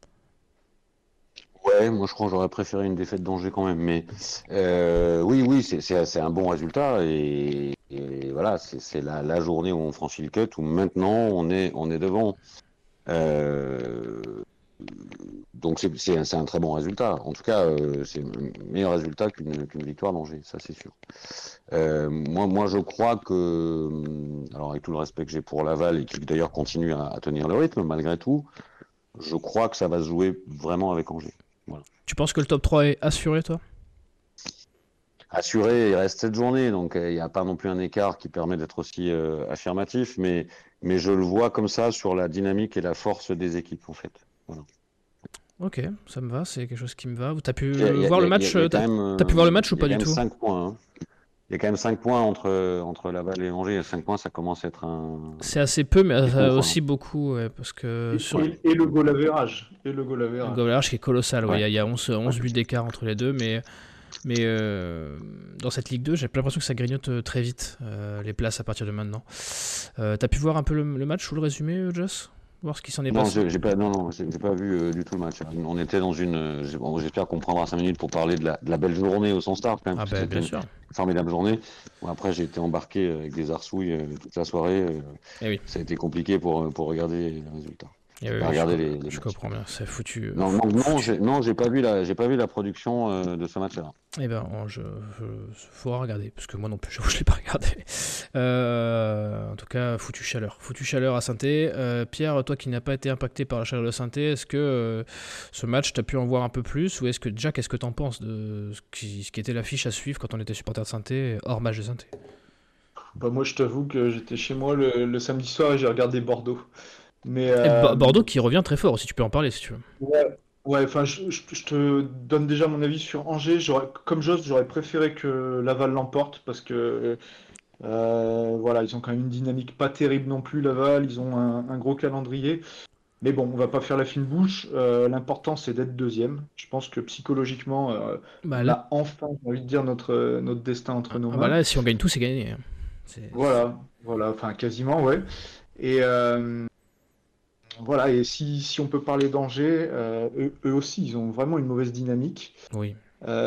Ouais, moi je crois que j'aurais préféré une défaite d'Angers quand même, mais oui, c'est un bon résultat et voilà, c'est la journée où on franchit le cut, où maintenant on est devant. Euh, donc c'est un très bon résultat. En tout cas, c'est un meilleur résultat qu'une victoire d'Angers, ça c'est sûr. Moi je crois que, alors avec tout le respect que j'ai pour Laval et qui d'ailleurs continue à tenir le rythme malgré tout, je crois que ça va se jouer vraiment avec Angers. Voilà. Tu penses que le top 3 est assuré, toi? Assuré, il reste 7 journées, donc il n'y a pas non plus un écart qui permet d'être aussi affirmatif, mais je le vois comme ça sur la dynamique et la force des équipes en fait. Voilà. Ok, ça me va, c'est quelque chose qui me va. T'as pu Il y a- voir le il y a- match, il y a quand même, t'as pu voir le match ou il y a pas quand du même tout? 5 points. Hein. Il y a quand même 5 points entre Laval et Angers. 5 points, ça commence à être C'est assez peu, mais beaucoup, aussi hein. beaucoup, ouais, parce que sur Et le goal average. Et le goal le average. goal average qui est colossal, ouais, Ouais. il y a 11 buts d'écart entre les deux, mais dans cette Ligue 2, j'ai l'impression que ça grignote très vite, les places à partir de maintenant. T'as pu voir un peu le match ou le résumé, Joss? Voir ce qui s'en est Non, passé? j'ai pas vu du tout le match. On était dans bon, j'espère qu'on prendra 5 minutes pour parler de la belle journée au Sens Star quand même, Ah parce que ben, c'était bien une sûr. formidable journée. Bon, après, j'ai été embarqué avec des arsouilles toute la soirée. Eh oui, Ça a été compliqué pour regarder les résultats. eh J'ai oui, pas oui, regardé les je matchs. comprends bien, c'est foutu, Non, foutu. j'ai pas vu la production de ce match-là. Eh ben, faudra regarder, parce que moi non plus, je l'ai pas regardé. En tout cas, foutu chaleur à Saint-Étienne. Pierre, toi qui n'as pas été impacté par la chaleur de Saint-Étienne, est-ce que ce match, t'as pu en voir un peu plus, ou qu'est-ce que t'en penses de ce qui était l'affiche à suivre quand on était supporter de Saint-Étienne, hors match de Saint-Étienne? Bah, moi, je t'avoue que j'étais chez moi le samedi soir et j'ai regardé Bordeaux. Mais Et Bordeaux qui revient très fort, si tu peux en parler, si tu veux. ouais, ouais, enfin, je te donne déjà mon avis sur Angers. Comme Joss, j'aurais préféré que Laval l'emporte parce que voilà, ils ont quand même une dynamique pas terrible non plus, Laval. Ils ont un gros calendrier. Mais bon, on va pas faire la fine bouche. L'important, c'est d'être deuxième. Je pense que psychologiquement, Bah on là, a enfin, j'ai envie de dire, notre destin entre nos bah mains. là, si on gagne tout, c'est gagné, hein. Voilà, enfin quasiment, ouais. Et voilà, et si on peut parler d'Angers, eux aussi, ils ont vraiment une mauvaise dynamique. Oui.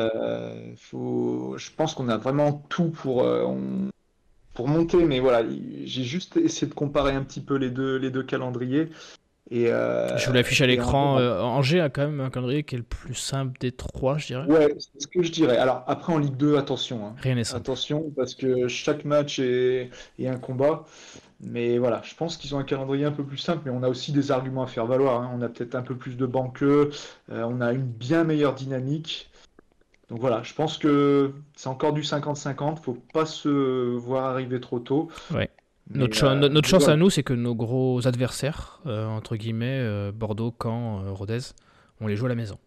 Je pense qu'on a vraiment tout pour monter, mais voilà, j'ai juste essayé de comparer un petit peu les deux calendriers. Et, Je vous l'affiche à et l'écran. Angers a quand même un calendrier qui est le plus simple des trois, je dirais. ouais, c'est ce que je dirais. Alors après en Ligue 2, attention, hein. Rien n'est simple. Attention, parce que chaque match est un combat. Mais voilà, je pense qu'ils ont un calendrier un peu plus simple, mais on a aussi des arguments à faire valoir, hein. On a peut-être un peu plus de bancs qu'eux, on a une bien meilleure dynamique. Donc voilà, je pense que c'est encore du 50-50, faut pas se voir arriver trop tôt. Ouais. Mais, Notre mais chance à voilà. nous, c'est que nos gros adversaires, entre guillemets, Bordeaux, Caen, Rodez, on les joue à la maison.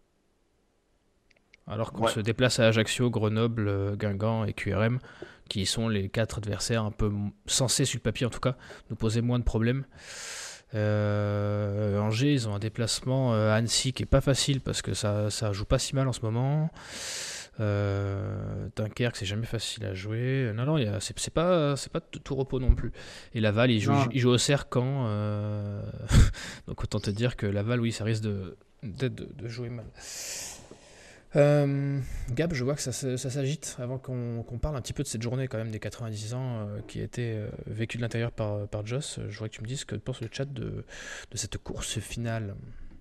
Alors qu'on Ouais. se déplace à Ajaccio, Grenoble, Guingamp et QRM, qui sont les quatre adversaires un peu censés, sur le papier en tout cas, nous poser moins de problèmes. Angers, ils ont un déplacement à Annecy qui est pas facile parce que ça joue pas si mal en ce moment. Dunkerque, c'est jamais facile à jouer. Non, c'est pas de tout repos non plus. Et Laval, Non, il joue au Cercan. Donc autant te dire que Laval, oui, ça risque de jouer mal. Gab, je vois que ça s'agite avant qu'on parle un petit peu de cette journée quand même des 90 ans qui a été vécue de l'intérieur par Joss. Je vois que tu me dises ce que pense le chat de cette course finale.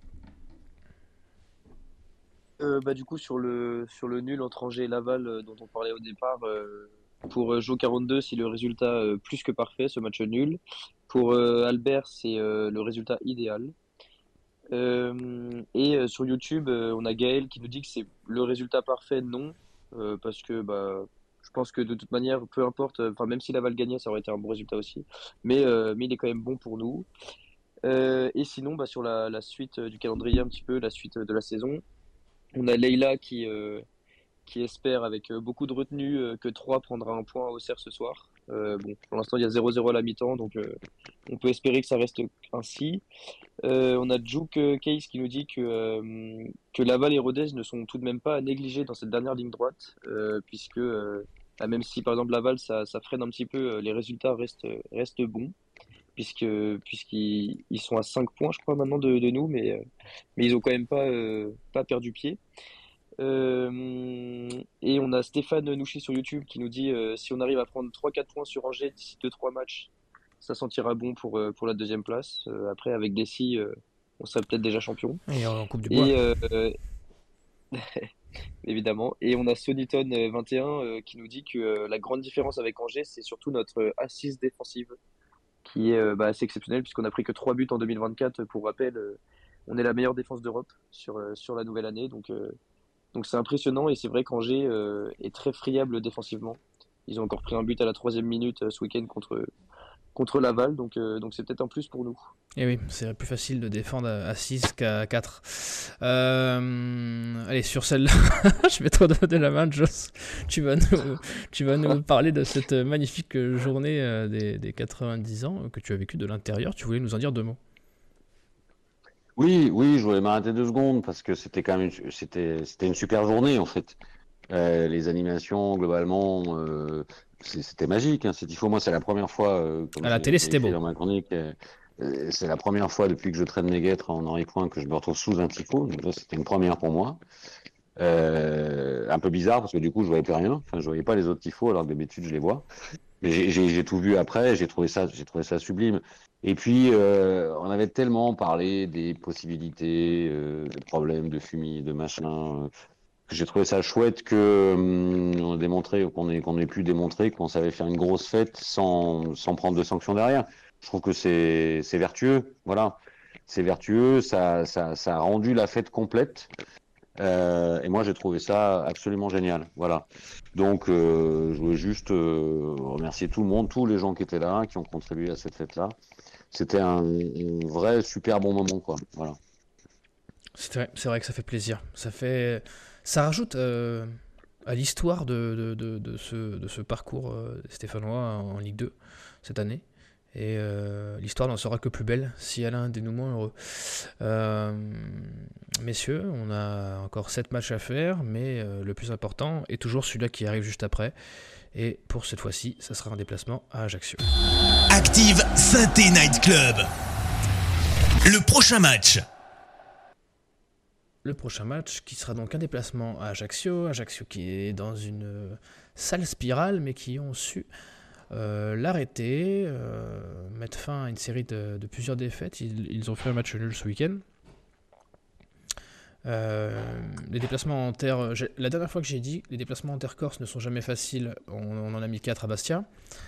Bah, du coup, sur le nul entre Angers et Laval dont on parlait au départ, pour Joe 42, c'est le résultat plus que parfait, ce match nul. Pour Albert, c'est le résultat idéal. Et sur YouTube, on a Gaël qui nous dit que c'est le résultat parfait, non, parce que bah, je pense que de toute manière, peu importe, enfin même si Laval gagnait, ça aurait été un bon résultat aussi, mais il est quand même bon pour nous. Et sinon, bah, sur la suite du calendrier, un petit peu, la suite de la saison, on a Leïla qui espère avec beaucoup de retenue que 3 prendra un point au Auxerre ce soir. Bon, pour l'instant, il y a 0-0 à la mi-temps, donc on peut espérer que ça reste ainsi. On a Juke Case qui nous dit que Laval et Rodez ne sont tout de même pas à négliger dans cette dernière ligne droite, puisque même si par exemple Laval ça freine un petit peu, les résultats restent bons, puisqu'ils sont à 5 points, je crois, maintenant de nous, mais ils ont quand même pas perdu pied. Et on a Stéphane Nouchy sur YouTube qui nous dit si on arrive à prendre 3-4 points sur Angers d'ici 2-3 matchs, ça sentira bon pour la deuxième place. Après, avec Dessy, on serait peut-être déjà champion. Et en Coupe du Bois. Et évidemment. Et on a Soniton 21 qui nous dit que la grande différence avec Angers, c'est surtout notre assise défensive qui est assez exceptionnelle puisqu'on a pris que 3 buts en 2024. Pour rappel, on est la meilleure défense d'Europe sur la nouvelle année. Donc c'est impressionnant et c'est vrai qu'Angers est très friable défensivement. Ils ont encore pris un but à la 3e minute ce week-end contre Laval, donc c'est peut-être un plus pour nous. Et oui, c'est plus facile de défendre à 6 qu'à 4. Allez, sur celle-là, je vais te redonner la main, Joss. Tu vas nous parler de cette magnifique journée des 90 ans que tu as vécu de l'intérieur. Tu voulais nous en dire 2 mots. Oui, je voulais m'arrêter 2 secondes parce que c'était quand même c'était une super journée en fait. Les animations globalement, c'était magique. Hein, c'est tifo. Moi, c'est la première fois. Comme à la télé, c'était beau. Dans ma chronique, c'est la première fois depuis que je traîne mes guêtres en Henri Point que je me retrouve sous un tifo. Donc ça, c'était une première pour moi. Un peu bizarre parce que du coup, je voyais plus rien. Enfin, je voyais pas les autres tifos alors que d'habitude, je les vois. Mais j'ai tout vu après. J'ai trouvé ça sublime. Et puis, on avait tellement parlé des possibilités, des problèmes de fumée, de machin, que j'ai trouvé ça chouette on a démontré qu'on ait pu démontrer qu'on savait faire une grosse fête sans prendre de sanctions derrière. Je trouve que c'est vertueux, voilà. C'est vertueux, ça a rendu la fête complète. Et moi, j'ai trouvé ça absolument génial, voilà. Donc, je voulais juste remercier tout le monde, tous les gens qui étaient là, qui ont contribué à cette fête-là. C'était un vrai super bon moment, quoi. Voilà. C'est vrai que ça fait plaisir. Ça rajoute à l'histoire de ce parcours stéphanois en Ligue 2 cette année. Et l'histoire n'en sera que plus belle si elle a un dénouement heureux. Messieurs, on a encore 7 matchs à faire, mais le plus important est toujours celui-là qui arrive juste après. Et pour cette fois-ci, ça sera un déplacement à Ajaccio. Active Saint-Étienne Night Club. Le prochain match. Le prochain match qui sera donc un déplacement à Ajaccio. Ajaccio qui est dans une sale spirale, mais qui ont su l'arrêter, mettre fin à une série de plusieurs défaites. Ils ont fait un match nul ce week-end. Les déplacements en terre, la dernière fois que j'ai dit, les déplacements en terre corse ne sont jamais faciles. On en a mis 4 à Bastia.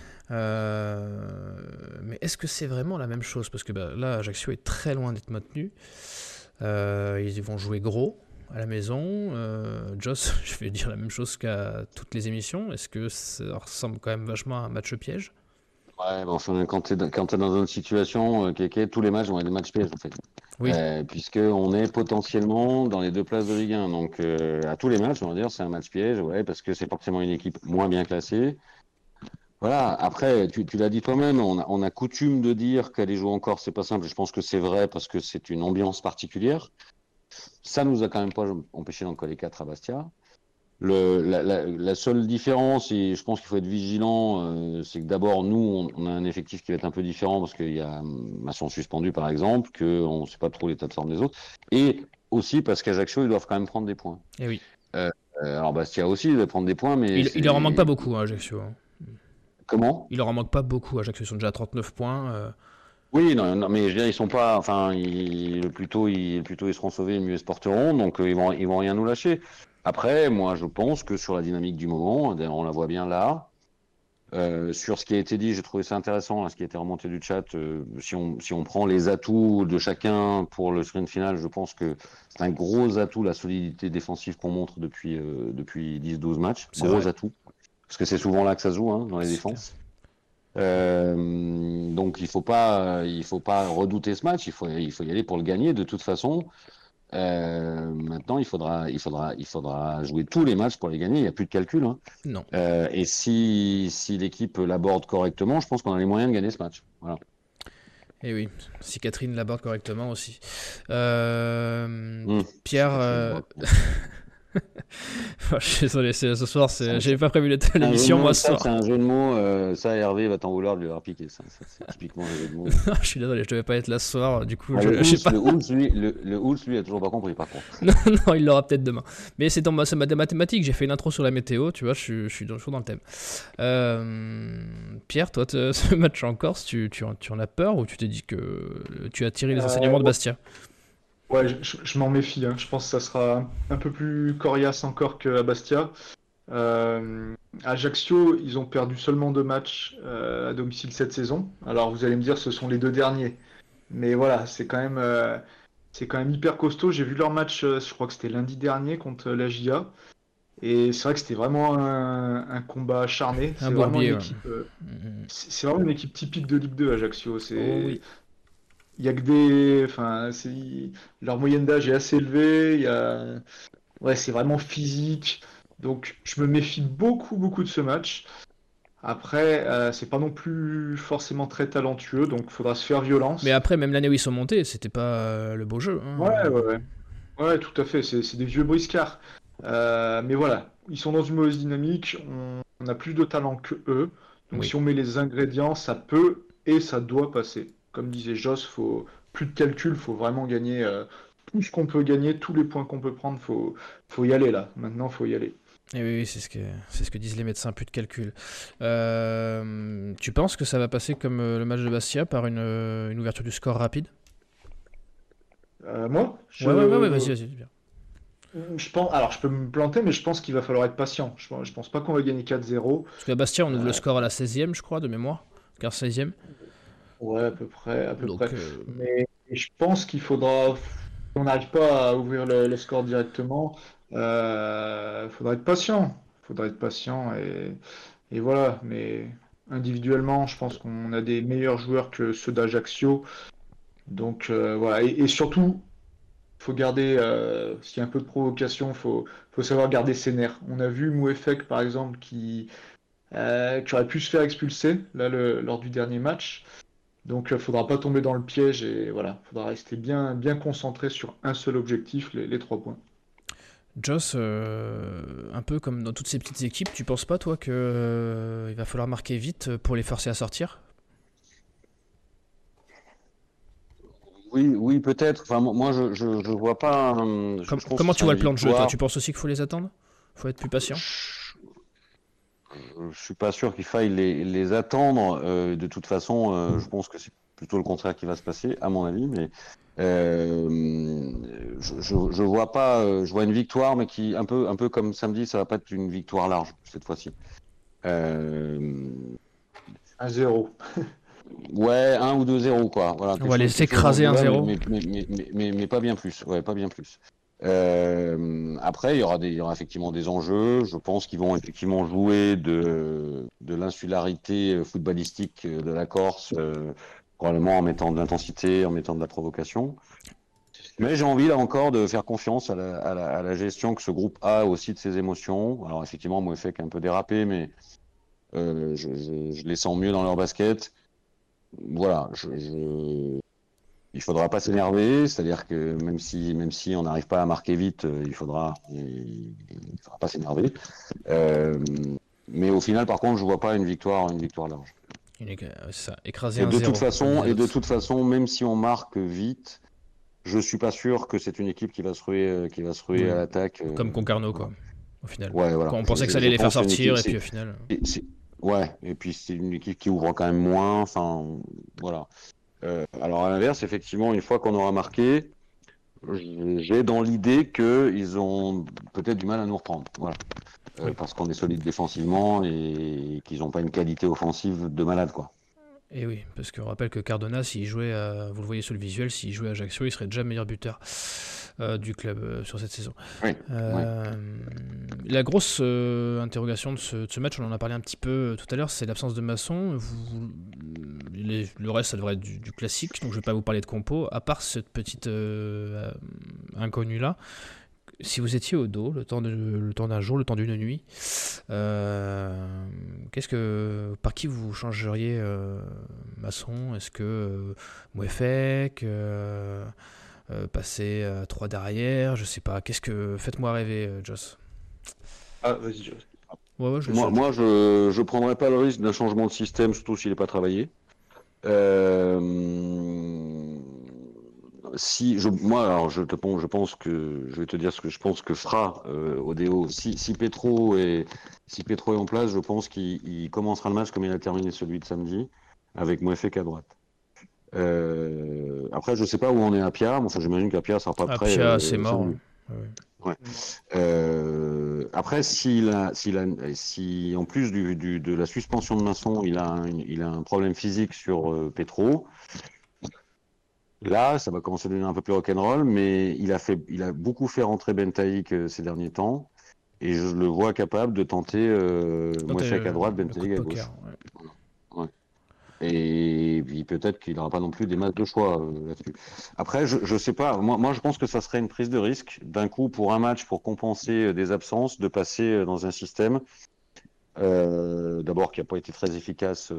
Mais est-ce que c'est vraiment la même chose? Parce que là, Ajaccio est très loin d'être maintenu. Ils vont jouer gros à la maison. Joss, je vais dire la même chose qu'à toutes les émissions. Est-ce que ça ressemble quand même vachement à un match piège? Ouais, bon, quand t'es dans une situation, tous les matchs vont être des matchs pièges en fait. Oui. Puisqu'on est potentiellement dans les 2 places de Ligue 1. Donc à tous les matchs, on va dire, c'est un match piège, ouais, parce que c'est forcément une équipe moins bien classée. Voilà, après, tu l'as dit toi-même, on a coutume de dire qu'aller jouer en Corse, c'est pas simple. Je pense que c'est vrai parce que c'est une ambiance particulière. Ça nous a quand même pas empêché d'en coller 4 à Bastia. La seule différence, et je pense qu'il faut être vigilant, c'est que d'abord, nous, on a un effectif qui va être un peu différent parce qu'il y a Masson suspendu, par exemple, qu'on ne sait pas trop l'état de forme des autres. Et aussi parce qu'Ajaccio, ils doivent quand même prendre des points. Et oui. Alors Bastia aussi, ils doivent prendre des points, mais... Il leur en manque pas beaucoup, hein, Ajaccio. Comment? Il leur en manque pas beaucoup. Ajaccio sont déjà à 39 points. Oui, non, mais je veux dire, ils sont pas... Enfin, le plus tôt ils seront sauvés, le mieux ils se porteront, donc ils vont rien nous lâcher. Après, moi, je pense que sur la dynamique du moment, on la voit bien là. Sur ce qui a été dit, j'ai trouvé ça intéressant, ce qui a été remonté du chat. Si on prend les atouts de chacun pour le sprint final, je pense que c'est un gros atout, la solidité défensive qu'on montre depuis 10-12 matchs. Gros atout. Parce que c'est souvent là que ça se joue, dans les défenses. Donc il faut pas redouter ce match, il faut y aller pour le gagner de toute façon. Maintenant, il faudra jouer tous les matchs pour les gagner. Il n'y a plus de calcul. Hein. Non. Et si l'équipe l'aborde correctement, je pense qu'on a les moyens de gagner ce match. Voilà. Et oui, si Catherine l'aborde correctement aussi. Pierre, je suis désolé, ce soir, j'avais pas prévu l'émission, moi, ce soir. C'est un jeu de mots, ça Hervé va t'en vouloir de lui avoir piqué, ça. C'est typiquement un jeu de mots. Non, je suis désolé, je devais pas être là ce soir, du coup, je sais pas. Le Hulz, lui, a toujours pas compris, par contre. Non, il l'aura peut-être demain. Mais c'est des mathématiques, j'ai fait une intro sur la météo, tu vois, je suis toujours dans le thème. Pierre, toi, ce match en Corse, tu en as peur ou tu t'es dit que tu as tiré les enseignements de Bastia? Ouais, je m'en méfie. Hein. Je pense que ça sera un peu plus coriace encore qu'à Bastia. Ajaccio, ils ont perdu seulement 2 matchs à domicile cette saison. Alors vous allez me dire, ce sont les 2 derniers. Mais voilà, c'est quand même hyper costaud. J'ai vu leur match, je crois que c'était lundi dernier contre la GIA. Et c'est vrai que c'était vraiment un combat acharné. C'est vraiment une équipe, c'est vraiment une équipe typique de Ligue 2, Ajaccio. Oui. Il y a que des, leur moyenne d'âge est assez élevée. Ouais, c'est vraiment physique. Donc, je me méfie beaucoup de ce match. Après, c'est pas non plus forcément très talentueux, donc il faudra se faire violence. Mais après, même l'année où ils sont montés, c'était pas le beau jeu. Hein. Ouais, tout à fait. C'est des vieux briscards. Mais voilà, ils sont dans une mauvaise dynamique. On a plus de talent que eux. Donc, si on met les ingrédients, ça peut et ça doit passer. Comme disait Joss, faut plus de calcul, faut vraiment gagner tout ce qu'on peut gagner, tous les points qu'on peut prendre, faut y aller là. Maintenant, faut y aller. Et oui, c'est ce que disent les médecins, plus de calcul. Tu penses que ça va passer comme le match de Bastia par une ouverture du score rapide? Moi Ouais, vas-y. Alors, je peux me planter, mais je pense qu'il va falloir être patient. Je pense pas qu'on va gagner 4-0. Parce qu'à Bastia, on ouvre le score à la 16e, je crois, de mémoire. 15-16e. Ouais, à peu près. Mais je pense qu'il faudra... On n'arrive pas à ouvrir le score directement. Faudra être patient. Et voilà. Mais individuellement, je pense qu'on a des meilleurs joueurs que ceux d'Ajaccio. Donc voilà. Et surtout, faut garder, s'il y a un peu de provocation, faut savoir garder ses nerfs. On a vu Mouefek, par exemple, qui aurait pu se faire expulser là, lors du dernier match. Donc, faudra pas tomber dans le piège et voilà, faudra rester bien concentré sur un seul objectif, les 3 points. Joss, un peu comme dans toutes ces petites équipes, tu penses pas, toi, qu'il va falloir marquer vite pour les forcer à sortir? Oui, peut-être. Enfin, moi, je vois pas. Comment tu vois le plan de jeu, toi? Tu penses aussi qu'il faut les attendre? Faut être plus patient? Je suis pas sûr qu'il faille les attendre. De toute façon, je pense que c'est plutôt le contraire qui va se passer, à mon avis. Mais je vois pas. Je vois une victoire, mais qui un peu comme samedi, ça va pas être une victoire large cette fois-ci. 1-0. Ouais, 1 ou 2-0 quoi. Voilà, on va les écraser 1-0. Mais pas bien plus. Ouais, pas bien plus. Après, il y aura effectivement des enjeux. Je pense qu'ils vont effectivement jouer de l'insularité footballistique de la Corse, probablement en mettant de l'intensité, en mettant de la provocation. Mais j'ai envie là encore de faire confiance à la gestion que ce groupe a aussi de ses émotions. Alors effectivement, moi, fait qu'un peu dérapé, mais je les sens mieux dans leur basket. Voilà, il faudra pas s'énerver, c'est-à-dire que même si on n'arrive pas à marquer vite, il faudra pas s'énerver. Mais au final, par contre, je vois pas une victoire large. Ça, écraser et de toute façon, même si on marque vite, je suis pas sûr que c'est une équipe qui va se ruer à l'attaque. Comme Concarneau, quoi. Au final. Ouais, voilà. Quand on pensait que ça allait les faire sortir, et puis au final. Ouais, et puis c'est une équipe qui ouvre quand même moins. Enfin, voilà. Alors à l'inverse, effectivement, une fois qu'on aura marqué, j'ai dans l'idée qu'ils ont peut-être du mal à nous reprendre. Voilà. Parce qu'on est solide défensivement et qu'ils n'ont pas une qualité offensive de malade, quoi. Et oui, parce qu'on rappelle que Cardona, s'il jouait, vous le voyez sur le visuel, s'il jouait à Ajaccio, il serait déjà meilleur buteur du club sur cette saison. Oui, La grosse interrogation de ce match, on en a parlé un petit peu tout à l'heure, c'est l'absence de Masson. Le reste, ça devrait être du classique, donc je ne vais pas vous parler de compo, à part cette petite inconnu là. Si vous étiez au dos le temps d'un jour, le temps d'une nuit, par qui vous changeriez Masson? Est-ce que Mouefek, passer à 3 derrière, je sais pas. Faites-moi rêver, Joss. Ah, vas-y, Joss. Ouais, Moi, je prendrais pas le risque d'un changement de système, surtout s'il n'est pas travaillé. Je pense que je vais te dire ce que je pense que fera Odeo. Si Petro est en place, je pense qu'il commencera le match comme il a terminé celui de samedi, avec Mouefek à droite. Après, je sais pas où on est à Pia. Enfin, j'imagine qu'à Pia sera pas prêt. Pia, c'est mort. Ouais. Après, si en plus de la suspension de Masson, il a un problème physique sur Petro, là, ça va commencer à devenir un peu plus rock'n'roll, mais il a beaucoup fait rentrer Bentaïk ces derniers temps, et je le vois capable de tenter Mouefek à droite, Bentaïk à gauche. Ouais. Et puis peut-être qu'il n'aura pas non plus des masses de choix là-dessus. Après, je sais pas. Moi, je pense que ça serait une prise de risque d'un coup pour un match, pour compenser des absences, de passer dans un système d'abord qui n'a pas été très efficace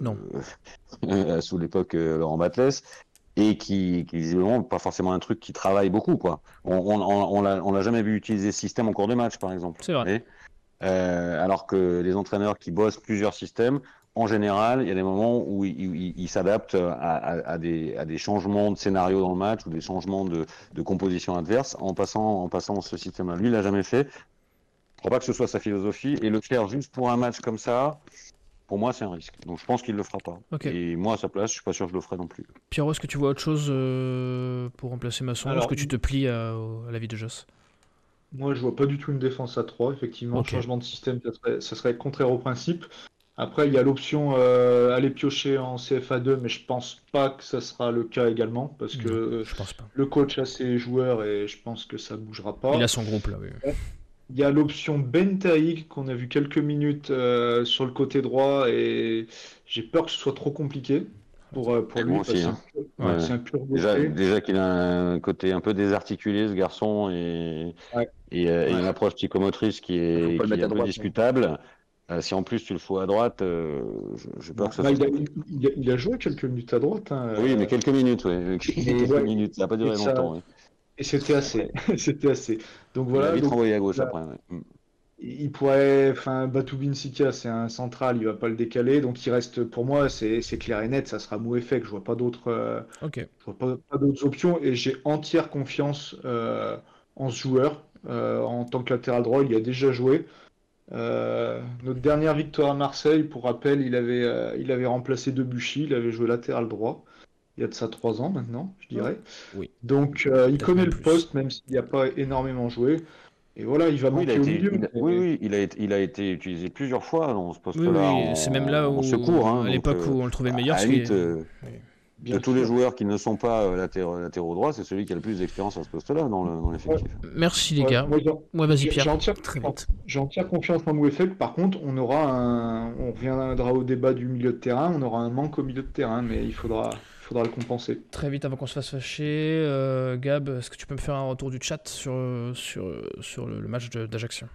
sous l'époque Laurent Batles, et qui visiblement pas forcément un truc qui travaille beaucoup, quoi. On l'a jamais vu utiliser ce système en cours de match, par exemple. C'est vrai. Alors que les entraîneurs qui bossent plusieurs systèmes, en général, il y a des moments où ils s'adaptent à des changements de scénario dans le match ou des changements de composition adverse en passant ce système-là. Lui, il l'a jamais fait. Je crois pas que ce soit sa philosophie, et le faire juste pour un match comme ça, pour moi, c'est un risque. Donc je pense qu'il le fera pas. Okay. Et moi, à sa place, je suis pas sûr que je le ferai non plus. Pierrot, est-ce que tu vois autre chose pour remplacer Masson? Est-ce que tu te plies à l'avis de Joss? Moi, je vois pas du tout une défense à 3. Effectivement, changement de système, ça serait contraire au principe. Après, il y a l'option aller piocher en CFA2, mais je pense pas que ça sera le cas également, parce que je pense pas. Le coach a ses joueurs et je pense que ça bougera pas. Il a son groupe là, oui. Il y a l'option Bentaïk qu'on a vu quelques minutes sur le côté droit, et j'ai peur que ce soit trop compliqué pour lui. Aussi, hein. C'est un pur déjà qu'il a un côté un peu désarticulé, ce garçon, et une approche psychomotrice qui est un peu discutable. Si en plus tu le fous à droite, j'ai peur que ça soit... Il a joué quelques minutes à droite. Hein, oui, mais quelques minutes, minutes. Ça n'a pas duré longtemps. Oui. Et c'était assez. C'était assez. Donc voilà. Il a vite renvoyé à gauche après. Il pourrait, Batoubin Sika, c'est un central, il va pas le décaler, donc il reste, pour moi, c'est clair et net, ça sera Mouefek. Je vois pas d'autres, je vois pas d'autres options, et j'ai entière confiance en ce joueur en tant que latéral droit. Il y a déjà joué. Notre dernière victoire à Marseille, pour rappel, il avait remplacé Debuchy, il avait joué latéral droit. Il y a de ça 3 ans maintenant, je dirais. Oui. Donc il connaît le poste, même s'il n'a pas énormément joué. Et voilà, il va manquer au milieu. Il a été utilisé plusieurs fois dans ce poste-là. Oui, c'est même là où, secours, hein, à l'époque où on le trouvait le meilleur. De tous les joueurs qui ne sont pas latéraux droits, c'est celui qui a le plus d'expérience à ce poste-là dans l'effectif. Merci les gars. Vas-y Pierre. J'ai entière confiance en Mouefek. Par contre, on reviendra au débat du milieu de terrain. On aura un manque au milieu de terrain, mais il faudra le compenser. Très vite avant qu'on se fasse fâcher, Gab, est-ce que tu peux me faire un retour du chat sur le match d'Ajaccio?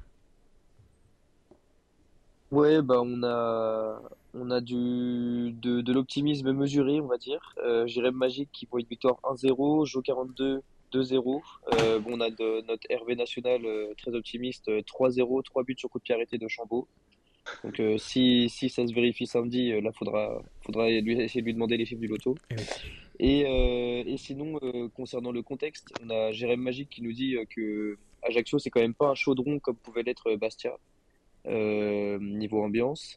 Ouais, on a de l'optimisme mesuré, on va dire. Jérém Magique qui voit une victoire 1-0, Jo 42 2-0. On a notre Hervé National très optimiste 3-0, 3 buts sur coup de pied arrêté de Chambaud. Donc si ça se vérifie samedi, là faudra essayer de lui demander les chiffres du loto. Et sinon, concernant le contexte, on a Jérém Magique qui nous dit que Ajaccio c'est quand même pas un chaudron comme pouvait l'être Bastia niveau ambiance.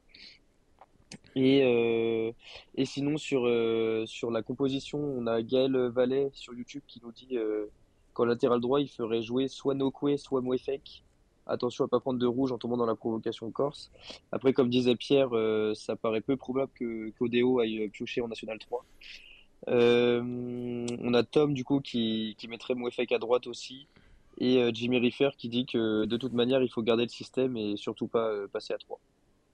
Et sinon sur la composition, on a Gaël Vallet sur YouTube qui nous dit qu'en latéral droit il ferait jouer soit Nokwe soit Mouefek. Attention à pas prendre de rouge en tombant dans la provocation corse. Après, comme disait Pierre, ça paraît peu probable qu'Odeo aille piocher en National 3. On a Tom du coup qui mettrait Mouefek à droite aussi, et Jimmy Riffer qui dit que de toute manière il faut garder le système et surtout pas passer à 3.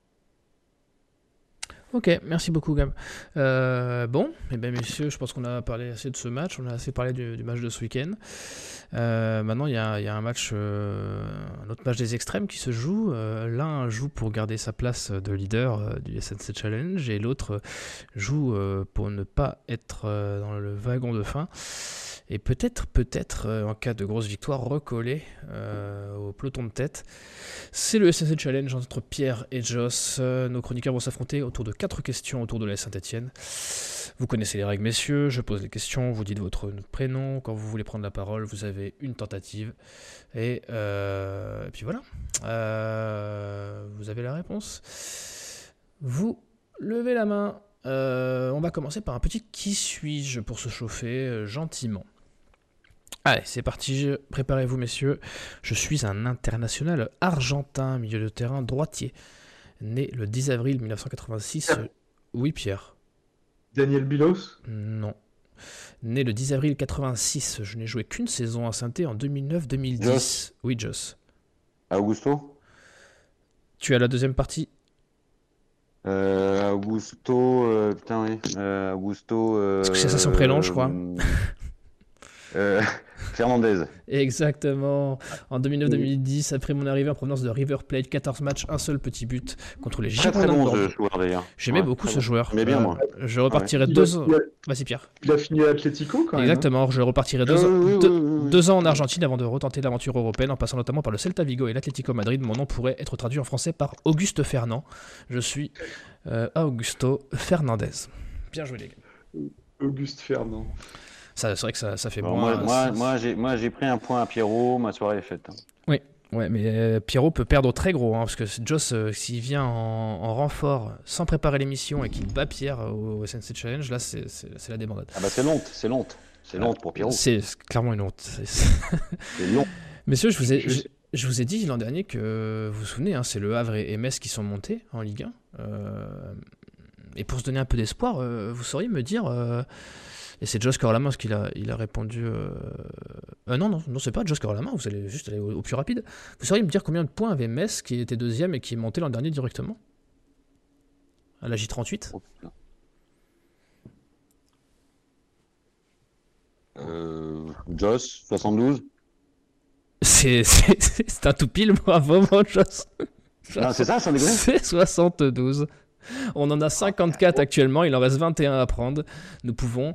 Ok, merci beaucoup Gab. Bon, messieurs, je pense qu'on a parlé assez de ce match, on a assez parlé du match de ce week-end. Maintenant, il y a un match, un autre match des extrêmes qui se joue. L'un joue pour garder sa place de leader du SNC Challenge et l'autre joue pour ne pas être dans le wagon de fin. Et peut-être, en cas de grosse victoire, recoller au peloton de tête. C'est le SNC Challenge entre Pierre et Joss. Nos chroniqueurs vont s'affronter autour de 4 questions autour de la Saint-Etienne. Vous connaissez les règles, messieurs. Je pose les questions, vous dites votre prénom. Quand vous voulez prendre la parole, vous avez une tentative. Et puis voilà. Vous avez la réponse. Vous levez la main. On va commencer par un petit qui suis-je pour se chauffer gentiment. Allez, c'est parti, préparez-vous messieurs. Je suis un international argentin, milieu de terrain droitier, né le 10 avril 1986. Pierre. Oui, Pierre. Daniel Bilos? Non. Né le 10 avril 86, je n'ai joué qu'une saison à Saint-Étienne en 2009-2010. Joss. Oui, Joss. Augusto? Tu as la deuxième partie? Augusto, putain, oui. Augusto. Parce que c'est ça son prénom, je crois. Fernandez. Exactement. En 2009-2010, après mon arrivée en provenance de River Plate, 14 matchs, un seul petit but contre les Très Girondins de bon Bordeaux. ce joueur d'ailleurs. J'aimais beaucoup ce joueur. J'aimais bien, moi. Je repartirai Il 2 a- ans. Vas-y, Pierre. Il a fini à Atlético quand même. Exactement. Je repartirai 2 ans, oui, oui. 2 ans en Argentine avant de retenter l'aventure européenne en passant notamment par le Celta Vigo et l'Atlético Madrid. Mon nom pourrait être traduit en français par Auguste Fernand. Je suis Augusto Fernandez. Bien joué, les gars. Auguste Fernand. C'est vrai que ça fait Alors, moins. moi, j'ai pris un point à Pierrot, ma soirée est faite. Ouais, mais Pierrot peut perdre très gros, parce que Joss, s'il vient en renfort sans préparer l'émission et qu'il bat Pierre au SNC Challenge, là, c'est la débandade. Ah bah c'est l'honte. C'est l'honte pour Pierrot. C'est clairement une honte. C'est long. Messieurs, je vous ai dit l'an dernier que, vous vous souvenez, c'est Le Havre et Metz qui sont montés en Ligue 1. Et pour se donner un peu d'espoir, vous sauriez me dire... Et c'est Joss Corlamin parce qu'il a répondu... Non, c'est pas Joss Corlamin, vous allez juste aller au plus rapide. Vous sauriez me dire combien de points avait Metz qui était deuxième et qui est monté l'an dernier directement à la J38? Oh, putain. Joss, 72. C'est un tout pile, bravo mon Joss. Non, c'est ça, sans déconner. C'est 72. On en a 54 actuellement, il en reste 21 à prendre. Nous pouvons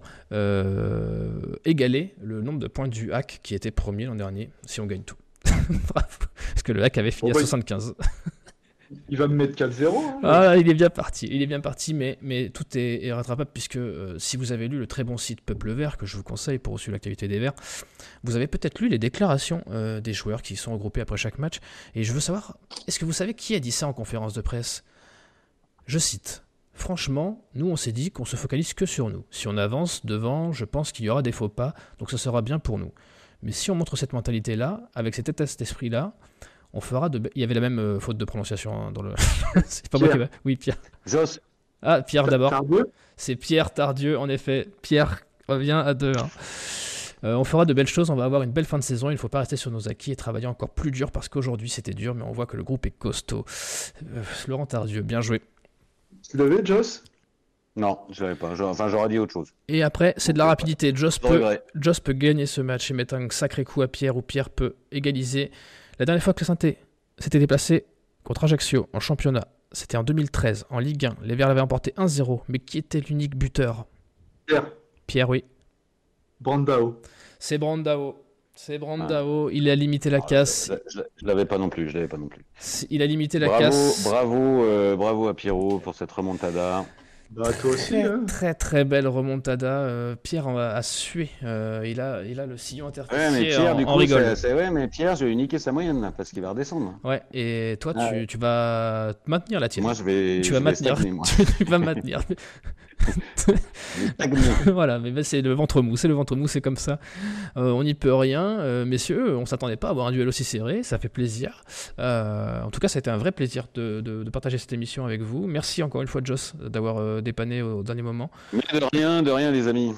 égaler le nombre de points du Hack qui était premier l'an dernier, si on gagne tout. Bravo. Parce que le Hack avait fini à 75. Il va me mettre 4-0. Hein. Ah, il est bien parti, mais tout est rattrapable puisque si vous avez lu le très bon site Peuple Vert, que je vous conseille pour suivre l'actualité des Verts, vous avez peut-être lu les déclarations des joueurs qui sont regroupés après chaque match. Et je veux savoir, est-ce que vous savez qui a dit ça en conférence de presse ? Je cite, « Franchement, nous on s'est dit qu'on se focalise que sur nous. Si on avance devant, je pense qu'il y aura des faux pas, donc ce sera bien pour nous. Mais si on montre cette mentalité-là, avec cet état d'esprit-là, on fera de... » Il y avait la même faute de prononciation dans le... C'est pas moi qui va... Oui, Pierre. Joss. Ah, Pierre d'abord. Tardieu. C'est Pierre Tardieu, en effet. Pierre revient à 2. On fera de belles choses, on va avoir une belle fin de saison, il ne faut pas rester sur nos acquis et travailler encore plus dur parce qu'aujourd'hui c'était dur, mais on voit que le groupe est costaud. Laurent Tardieu, bien joué. Tu l'avais, Joss? Non, je l'avais pas. J'aurais dit autre chose. Et après, c'est de la rapidité. Joss Regret. peut gagner ce match et mettre un sacré coup à Pierre, ou Pierre peut égaliser. La dernière fois que Saint-Étienne s'était déplacé contre Ajaccio en championnat, c'était en 2013, en Ligue 1. Les Verts l'avaient emporté 1-0, mais qui était l'unique buteur? Pierre, oui. Brandao. C'est Brandao. Il a limité la casse. Je l'avais pas non plus. Il a limité la casse. Bravo à Pierrot pour cette remontada. Bah, toi aussi, hein. Très très belle remontada. Pierre a sué. Il a le sillon Ouais, interfécié mais Pierre, du en coup, rigole. mais Pierre, je vais niquer sa moyenne là, parce qu'il va redescendre. Ouais, et toi, Ouais. tu vas maintenir la tienne. Moi, je vais. Tu vas maintenir. stagner, moi. Tu vas maintenir. Je vais stagner. Voilà, mais c'est le ventre mou, c'est comme ça. On n'y peut rien, messieurs. On s'attendait pas à avoir un duel aussi serré, ça fait plaisir. En tout cas, ça a été un vrai plaisir de partager cette émission avec vous. Merci encore une fois, Joss, d'avoir dépanné au dernier moment. Mais de rien, les amis.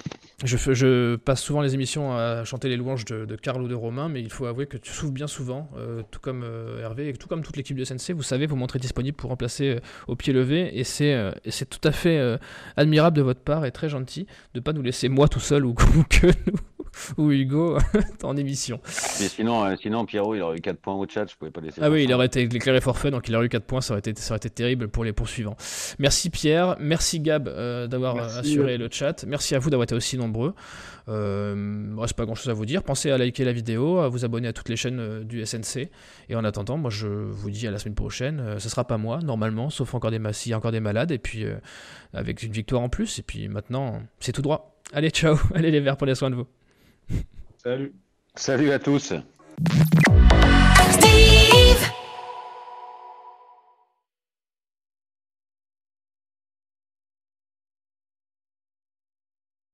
Je passe souvent les émissions à chanter les louanges de Karl ou de Romain, mais il faut avouer que tu souffres bien souvent, tout comme Hervé, et tout comme toute l'équipe de SNC. Vous savez, vous montrez disponible pour remplacer au pied levé, et c'est tout à fait admirable de votre part et très gentil de ne pas nous laisser moi tout seul ou que nous. ou Hugo en émission. Mais sinon, Pierrot, il aurait eu 4 points au chat, je pouvais pas laisser. Ah oui, il aurait été éclairé forfait, donc il aurait eu 4 points, ça aurait été terrible pour les poursuivants. Merci Pierre, merci Gab d'avoir assuré le chat, merci à vous d'avoir été aussi nombreux. Il ne reste pas grand chose à vous dire. Pensez à liker la vidéo, à vous abonner à toutes les chaînes du SNC. Et en attendant, moi je vous dis à la semaine prochaine. Ce sera pas moi, normalement, sauf s'il y a encore des malades. Et puis avec une victoire en plus. Et puis maintenant, c'est tout droit. Allez, ciao. Allez les Verts, prenez soin de vous. Salut. Salut à tous. Steve